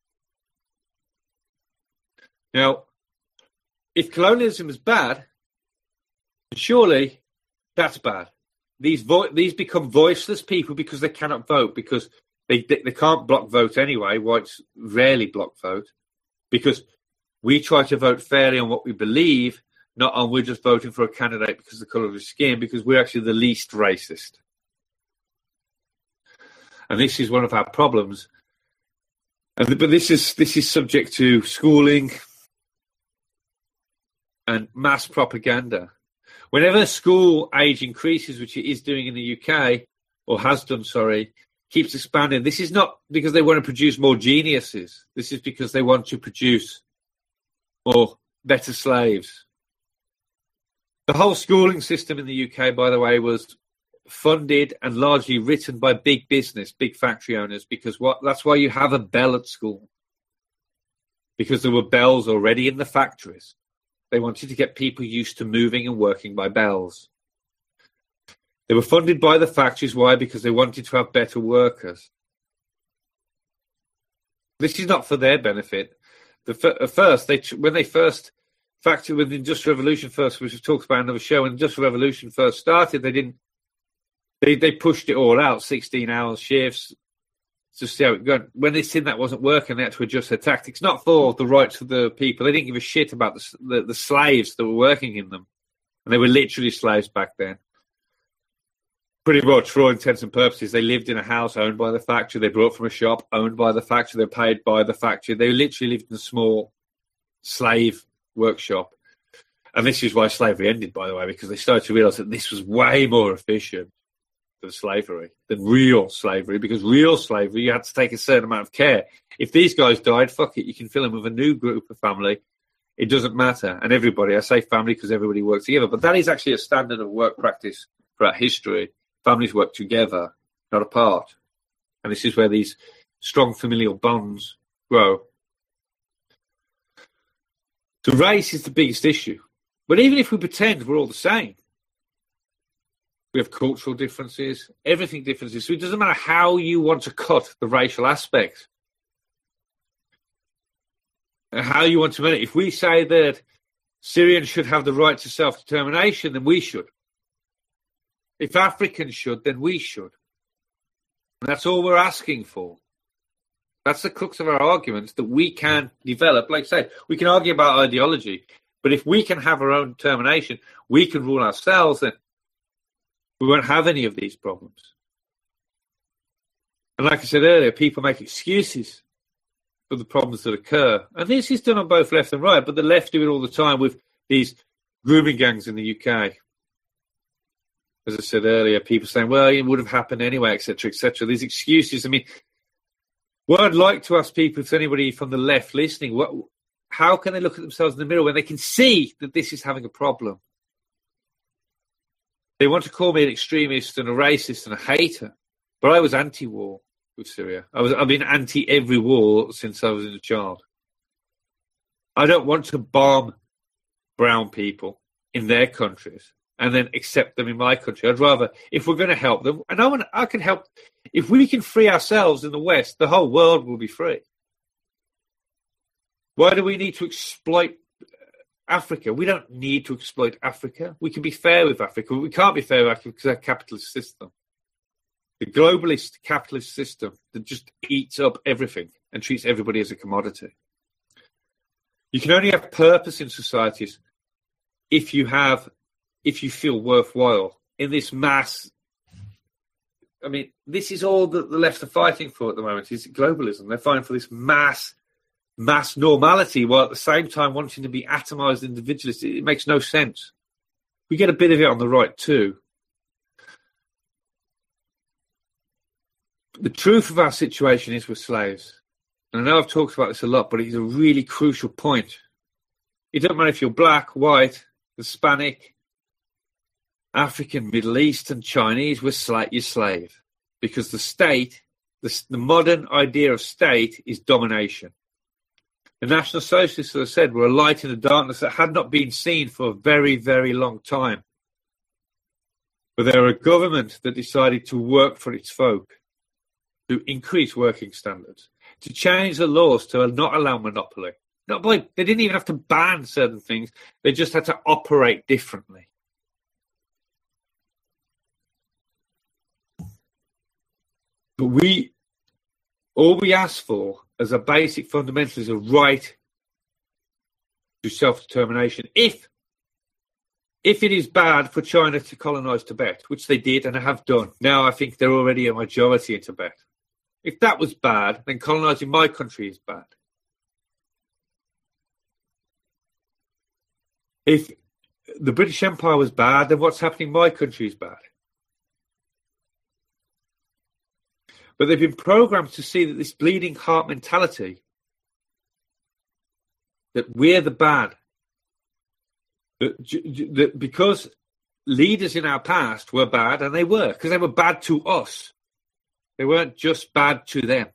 Now, if colonialism is bad, surely that's bad. These become voiceless people because they cannot vote, because they can't block vote anyway. Whites rarely block vote because we try to vote fairly on what we believe, not on we're just voting for a candidate because of the colour of his skin, because we're actually the least racist. And this is one of our problems. But this is subject to schooling and mass propaganda. Whenever school age increases, which it is doing in the UK, or has done, keeps expanding, this is not because they want to produce more geniuses. This is because they want to produce more better slaves. The whole schooling system in the UK, by the way, was funded and largely written by big business, big factory owners, because that's why you have a bell at school. Because there were bells already in the factories. They wanted to get people used to moving and working by bells. They were funded by the factories. Why? Because they wanted to have better workers. This is not for their benefit. When the Industrial Revolution first, which we've talked about in another show, when the Industrial Revolution first started, they pushed it all out, 16-hour shifts, to see how it went. When they seen that wasn't working, they had to adjust their tactics, not for the rights of the people. They didn't give a shit about the slaves that were working in them. And they were literally slaves back then. Pretty much, for all intents and purposes, they lived in a house owned by the factory. They brought from a shop owned by the factory. They were paid by the factory. They literally lived in a small slave workshop. And this is why slavery ended, by the way, because they started to realise that this was way more efficient than slavery, than real slavery, because real slavery, you had to take a certain amount of care. If these guys died, fuck it, you can fill them with a new group of family. It doesn't matter. And everybody, I say family because everybody works together, but that is actually a standard of work practice throughout history. Families work together, not apart. And this is where these strong familial bonds grow. So race is the biggest issue. But even if we pretend we're all the same, we have cultural differences, everything differences. So it doesn't matter how you want to cut the racial aspect. How you want to make it. If we say that Syrians should have the right to self-determination, then we should. If Africans should, then we should. And that's all we're asking for. That's the crux of our arguments, that we can develop. Like I say, we can argue about ideology, but if we can have our own determination, we can rule ourselves, then we won't have any of these problems. And like I said earlier, people make excuses for the problems that occur. And this is done on both left and right, but the left do it all the time with these grooming gangs in the UK. As I said earlier, people saying, well, it would have happened anyway, etc., etc. These excuses. I mean, what I'd like to ask people, if anybody from the left listening, how can they look at themselves in the mirror when they can see that this is having a problem? They want to call me an extremist and a racist and a hater, but I was anti-war with Syria. I've been anti every war since I was a child. I don't want to bomb brown people in their countries and then accept them in my country. I'd rather, if we're going to help them, and I can help, if we can free ourselves in the West, the whole world will be free. Why do we need to exploit Africa? We don't need to exploit Africa. We can be fair with Africa. We can't be fair with Africa because of our capitalist system. The globalist capitalist system that just eats up everything and treats everybody as a commodity. You can only have purpose in societies if you feel worthwhile in this mass. I mean, this is all that the left are fighting for at the moment, is globalism. They're fighting for this mass normality, while at the same time wanting to be atomized individualists. It makes no sense. We get a bit of it on the right too. The truth of our situation is we're slaves. And I know I've talked about this a lot, but it's a really crucial point. It doesn't matter if you're black, white, Hispanic, African, Middle Eastern, Chinese, you're slave. Because the state, the modern idea of state is domination. The National Socialists, as I said, were a light in the darkness that had not been seen for a very, very long time. But they were a government that decided to work for its folk, to increase working standards, to change the laws to not allow monopoly. They didn't even have to ban certain things. They just had to operate differently. But all we ask for as a basic fundamental is a right to self-determination. If it is bad for China to colonize Tibet, which they did and have done, now I think they're already a majority in Tibet. If that was bad, then colonizing my country is bad. If the British Empire was bad, then what's happening in my country is bad. But they've been programmed to see that this bleeding heart mentality, that we're the bad, that because leaders in our past were bad, and they were, because they were bad to us. They weren't just bad to them.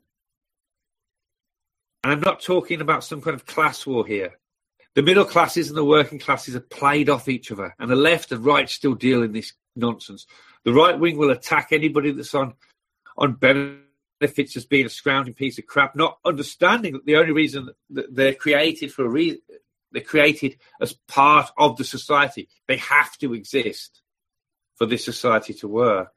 And I'm not talking about some kind of class war here. The middle classes and the working classes have played off each other, and the left and right still deal in this nonsense. The right wing will attack anybody that's on benefits as being a scrounging piece of crap, not understanding that the only reason that they're created for a reason, they're created as part of the society. They have to exist for this society to work.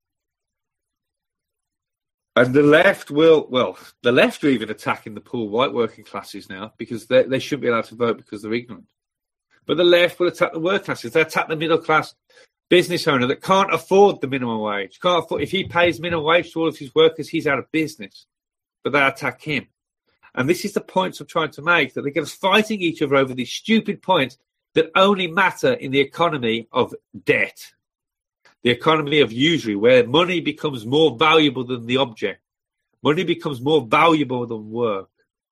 And the left the left are even attacking the poor white working classes now because they shouldn't be allowed to vote because they're ignorant. But the left will attack the working classes. They attack the middle class business owner that can't afford the minimum wage. If he pays minimum wage to all of his workers, he's out of business. But they attack him. And this is the points I'm trying to make, that they get us fighting each other over these stupid points that only matter in the economy of debt. The economy of usury, where money becomes more valuable than the object. Money becomes more valuable than work.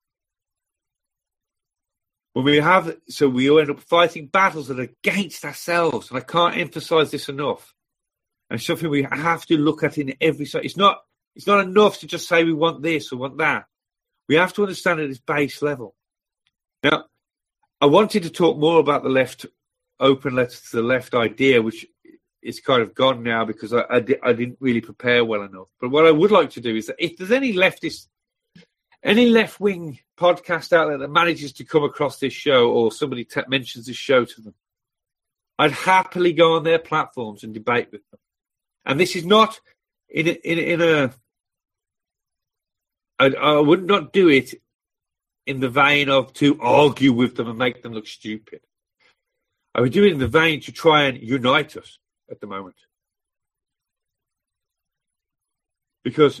We end up fighting battles that are against ourselves, and I can't emphasize this enough. And it's something we have to look at in every side. It's not enough to just say we want this or want that. We have to understand at its base level. Now, I wanted to talk more about the left, open letter to the left idea, which is kind of gone now because I didn't really prepare well enough. But what I would like to do is that if there's any left-wing podcast out there that manages to come across this show, or somebody mentions this show to them, I'd happily go on their platforms and debate with them. And this is not I would not do it in the vein of to argue with them and make them look stupid. I would do it in the vein to try and unite us at the moment. Because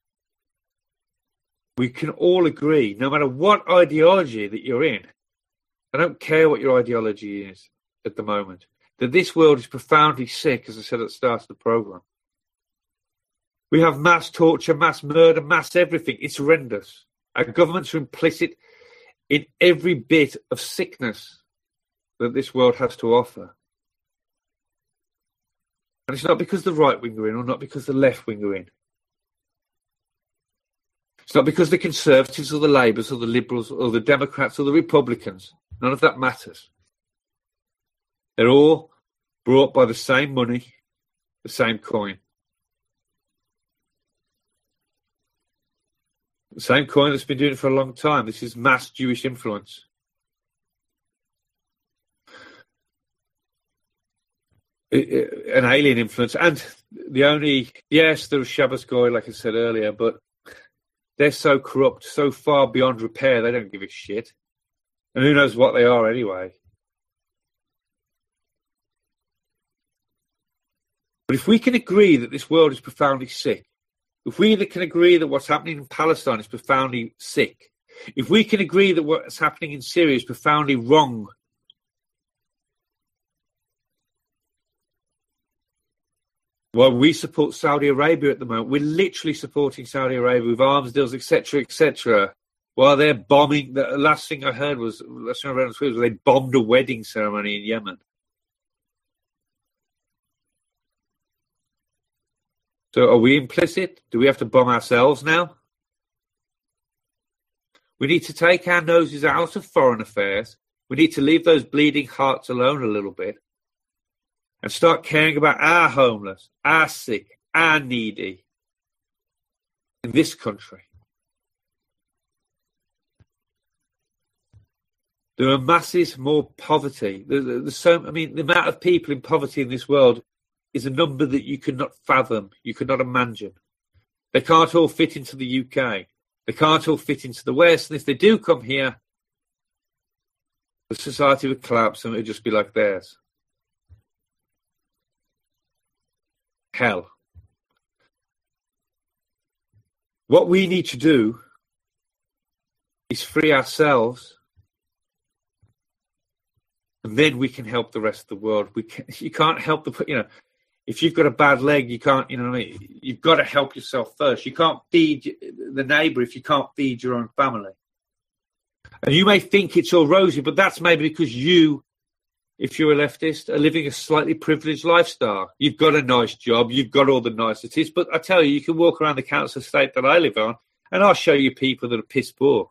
we can all agree, no matter what ideology that you're in, I don't care what your ideology is at the moment, that this world is profoundly sick, as I said at the start of the programme. We have mass torture, mass murder, mass everything. It's horrendous. Our governments are implicit in every bit of sickness that this world has to offer. And it's not because the right wing are in or not because the left wing are in. It's not because the Conservatives or the Labours or the Liberals or the Democrats or the Republicans. None of that matters. They're all brought by the same money, the same coin. The same coin that's been doing it for a long time. This is mass Jewish influence. An alien influence. And yes, there was Shabbos Goy, like I said earlier, but they're so corrupt, so far beyond repair, they don't give a shit. And who knows what they are anyway. But if we can agree that this world is profoundly sick, if we can agree that what's happening in Palestine is profoundly sick, if we can agree that what's happening in Syria is profoundly wrong, while we support Saudi Arabia at the moment, we're literally supporting Saudi Arabia with arms deals, etc., while they're bombing. The last thing I heard was, last thing I read on Twitter was they bombed a wedding ceremony in Yemen. So are we implicit? Do we have to bomb ourselves now? We need to take our noses out of foreign affairs. We need to leave those bleeding hearts alone a little bit and start caring about our homeless, our sick, our needy in this country. There are masses more poverty. The amount of people in poverty in this world is a number that you could not fathom, you could not imagine. They can't all fit into the UK. They can't all fit into the West. And if they do come here, the society would collapse and it would just be like theirs. Hell. What we need to do is free ourselves, and then we can help the rest of the world. You can't help if you've got a bad leg, you can't, you've got to help yourself first. You can't feed the neighbour if you can't feed your own family. And you may think it's all rosy, but that's maybe because you, if you're a leftist, are living a slightly privileged lifestyle. You've got a nice job, you've got all the niceties, but I tell you can walk around the council estate that I live on, and I'll show you people that are piss poor,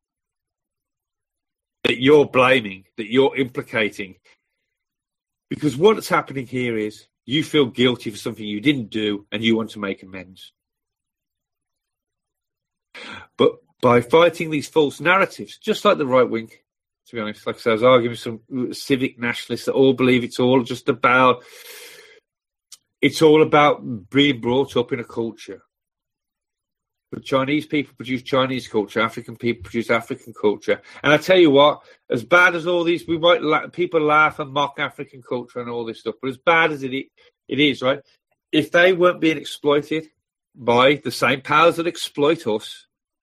that you're blaming, that you're implicating. Because what's happening here is, you feel guilty for something you didn't do and you want to make amends. But by fighting these false narratives, just like the right wing, to be honest, like I said, I was arguing with some civic nationalists that all believe it's all about being brought up in a culture. But Chinese people produce Chinese culture, African people produce African culture. And I tell you what, as bad as all these, people laugh and mock African culture and all this stuff, but as bad as it is, right? If they weren't being exploited by the same powers that exploit us,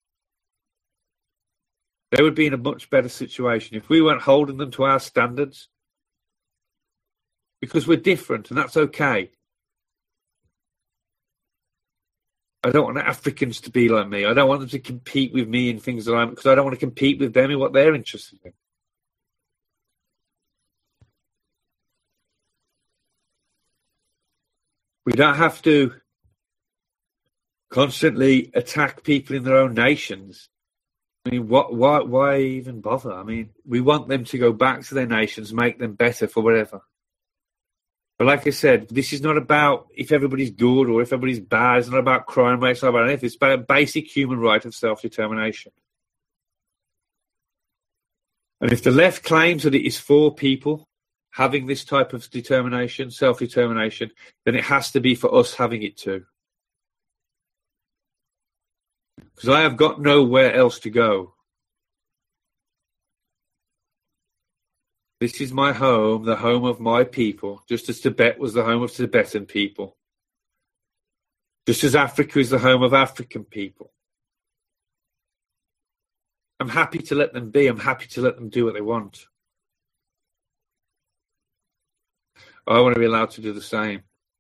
they would be in a much better situation if we weren't holding them to our standards. Because we're different, and that's okay. I don't want Africans to be like me. I don't want them to compete with me in things that because I don't want to compete with them in what they're interested in. We don't have to constantly attack people in their own nations. I mean, why even bother? I mean, we want them to go back to their nations, make them better for whatever. But like I said, this is not about if everybody's good or if everybody's bad. It's not about crime rates. It's not about anything. It's about a basic human right of self-determination. And if the left claims that it is for people having this type of determination, self-determination, then it has to be for us having it too. Because I have got nowhere else to go. This is my home, the home of my people, just as Tibet was the home of Tibetan people. Just as Africa is the home of African people. I'm happy to let them be. I'm happy to let them do what they want. I want to be allowed to do the same.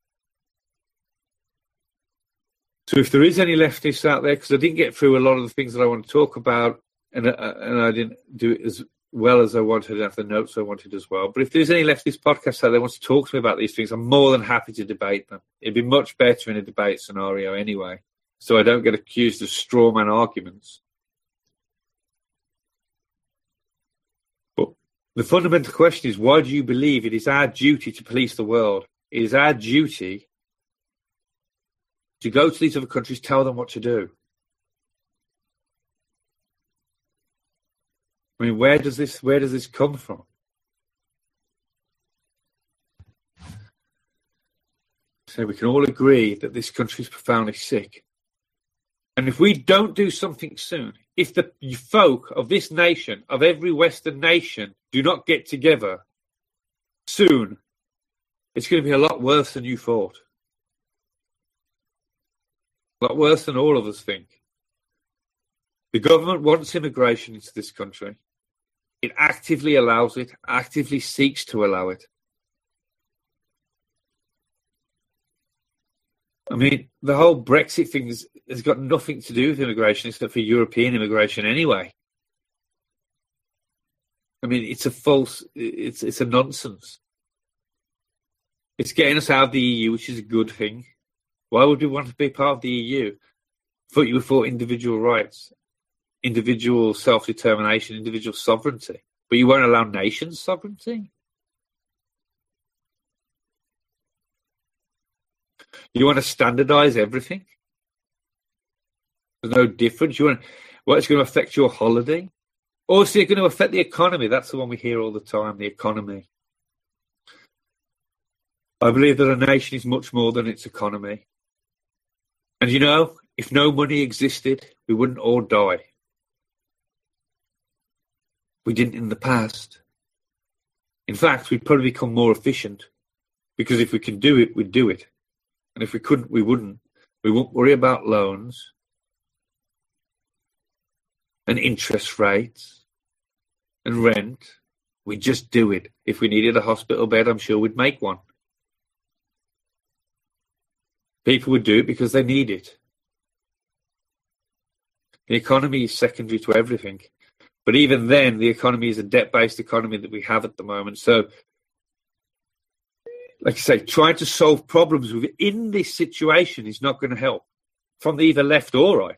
So if there is any leftists out there, because I didn't get through a lot of the things that I want to talk about, and I didn't do it as well as I wanted, and have the notes I wanted as well. But if there's any leftist podcasts out there that wants to talk to me about these things, I'm more than happy to debate them. It'd be much better in a debate scenario anyway, so I don't get accused of straw man arguments. But the fundamental question is, why do you believe it is our duty to police the world? It is our duty to go to these other countries, tell them what to do. I mean, where does this come from? So we can all agree that this country is profoundly sick. And if we don't do something soon, if the folk of this nation, of every Western nation, do not get together soon, it's going to be a lot worse than you thought. A lot worse than all of us think. The government wants immigration into this country. It actively allows it, actively seeks to allow it. I mean, the whole Brexit thing has got nothing to do with immigration except for European immigration anyway. I mean, it's a nonsense. It's getting us out of the EU, which is a good thing. Why would we want to be part of the EU? Thought you were for individual rights, individual self-determination, individual sovereignty. But you won't allow nations' sovereignty? You want to standardise everything? There's no difference. It's going to affect your holiday? Or is it going to affect the economy? That's the one we hear all the time, the economy. I believe that a nation is much more than its economy. And you know, if no money existed, we wouldn't all die. We didn't in the past. In fact, we'd probably become more efficient, because if we can do it, we'd do it. And if we couldn't, we wouldn't. We wouldn't worry about loans and interest rates and rent. We'd just do it. If we needed a hospital bed, I'm sure we'd make one. People would do it because they need it. The economy is secondary to everything. But even then, the economy is a debt-based economy that we have at the moment. So, like I say, trying to solve problems within this situation is not going to help, from either left or right.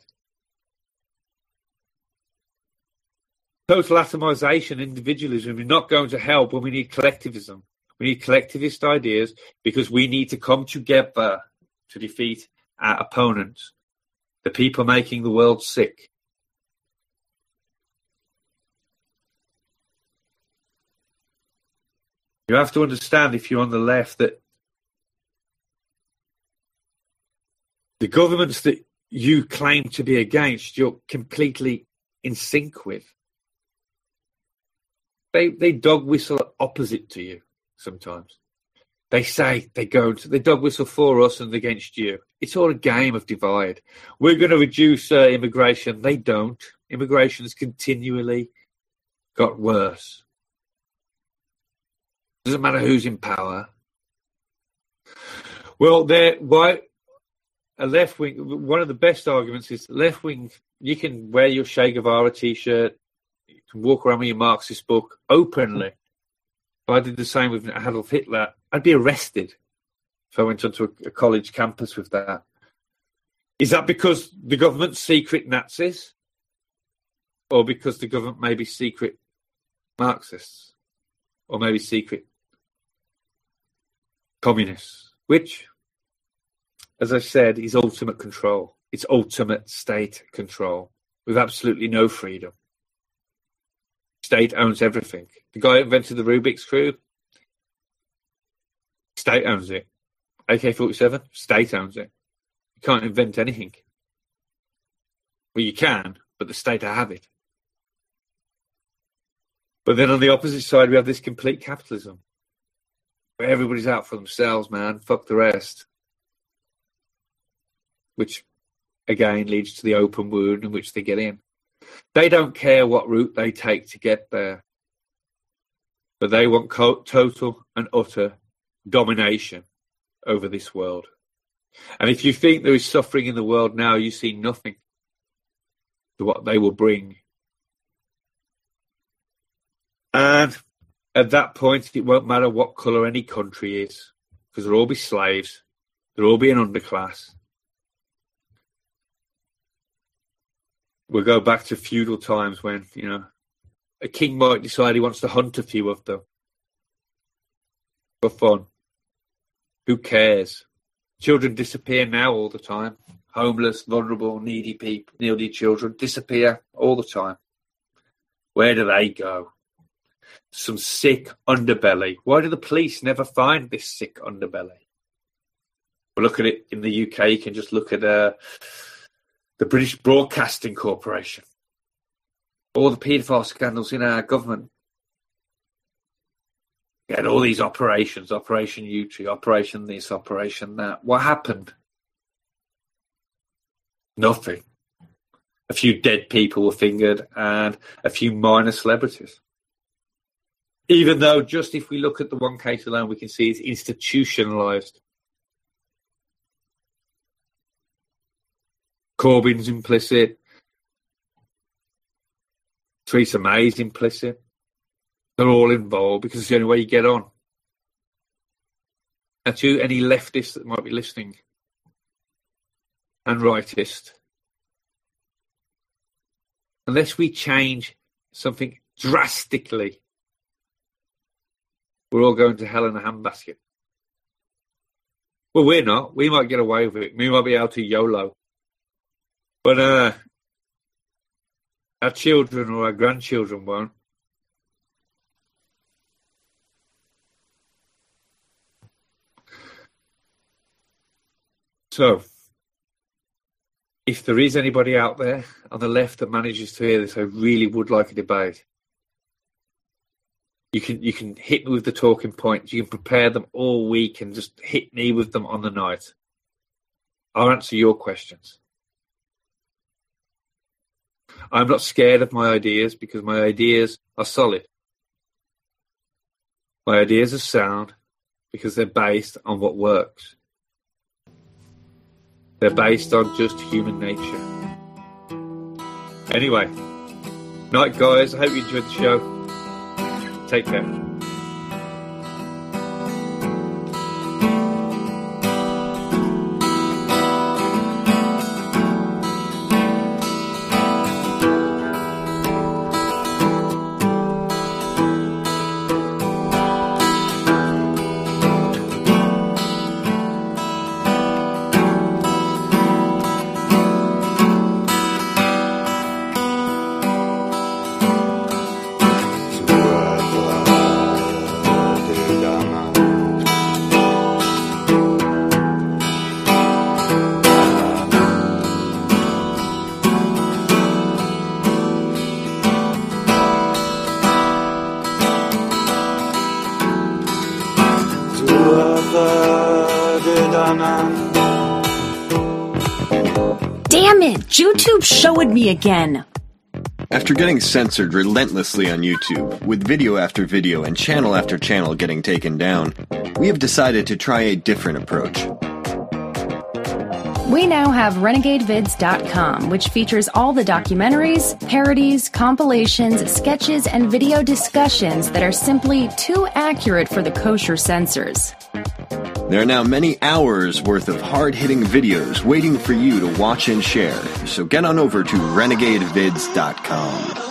Total atomisation, individualism is not going to help when we need collectivism. We need collectivist ideas because we need to come together to defeat our opponents, the people making the world sick. You have to understand, if you're on the left, that the governments that you claim to be against, you're completely in sync with. They dog whistle opposite to you sometimes. They say they dog whistle for us and against you. It's all a game of divide. We're going to reduce immigration. They don't. Immigration has continually got worse. Doesn't matter who's in power. Well, why a left wing? One of the best arguments is left wing. You can wear your Che Guevara T-shirt. You can walk around with your Marxist book openly. If I did the same with Adolf Hitler, I'd be arrested if I went onto a college campus with that. Is that because the government's secret Nazis? Or because the government may be secret Marxists? Or maybe secret communists? Which, as I said, is ultimate control. It's ultimate state control with absolutely no freedom. State owns everything. The guy who invented the Rubik's Cube, state owns it. AK-47, state owns it. You can't invent anything. Well, you can, but the state have it. But then on the opposite side, we have this complete capitalism, where everybody's out for themselves, man. Fuck the rest. Which, again, leads to the open wound in which they get in. They don't care what route they take to get there. But they want total and utter domination over this world. And if you think there is suffering in the world now, you see nothing to what they will bring. And at that point, it won't matter what colour any country is, because they'll all be slaves. They'll all be an underclass. We'll go back to feudal times when, a king might decide he wants to hunt a few of them. For fun. Who cares? Children disappear now all the time. Homeless, vulnerable, needy people, needy children disappear all the time. Where do they go? Some sick underbelly. Why do the police never find this sick underbelly? Well, look at it in the UK. You can just look at the British Broadcasting Corporation. All the paedophile scandals in our government. You had all these operations, Operation Yewtree, Operation this, Operation that. What happened? Nothing. A few dead people were fingered and a few minor celebrities. Even though, just if we look at the one case alone, we can see it's institutionalised. Corbyn's implicit. Theresa May's implicit. They're all involved because it's the only way you get on. And to any leftists that might be listening, and rightist, unless we change something drastically, we're all going to hell in a handbasket. Well, we're not. We might get away with it. We might be able to YOLO. But our children or our grandchildren won't. So, if there is anybody out there on the left that manages to hear this, I really would like a debate. You can hit me with the talking points. You can prepare them all week and just hit me with them on the night. I'll answer your questions. I'm not scared of my ideas because my ideas are solid. My ideas are sound because they're based on what works. They're based on just human nature. Anyway, night guys, I hope you enjoyed the show. Take care. Damn it! YouTube showed me again! After getting censored relentlessly on YouTube, with video after video and channel after channel getting taken down, we have decided to try a different approach. We now have RenegadeVids.com, which features all the documentaries, parodies, compilations, sketches, and video discussions that are simply too accurate for the kosher censors. There are now many hours worth of hard-hitting videos waiting for you to watch and share, so get on over to RenegadeVids.com.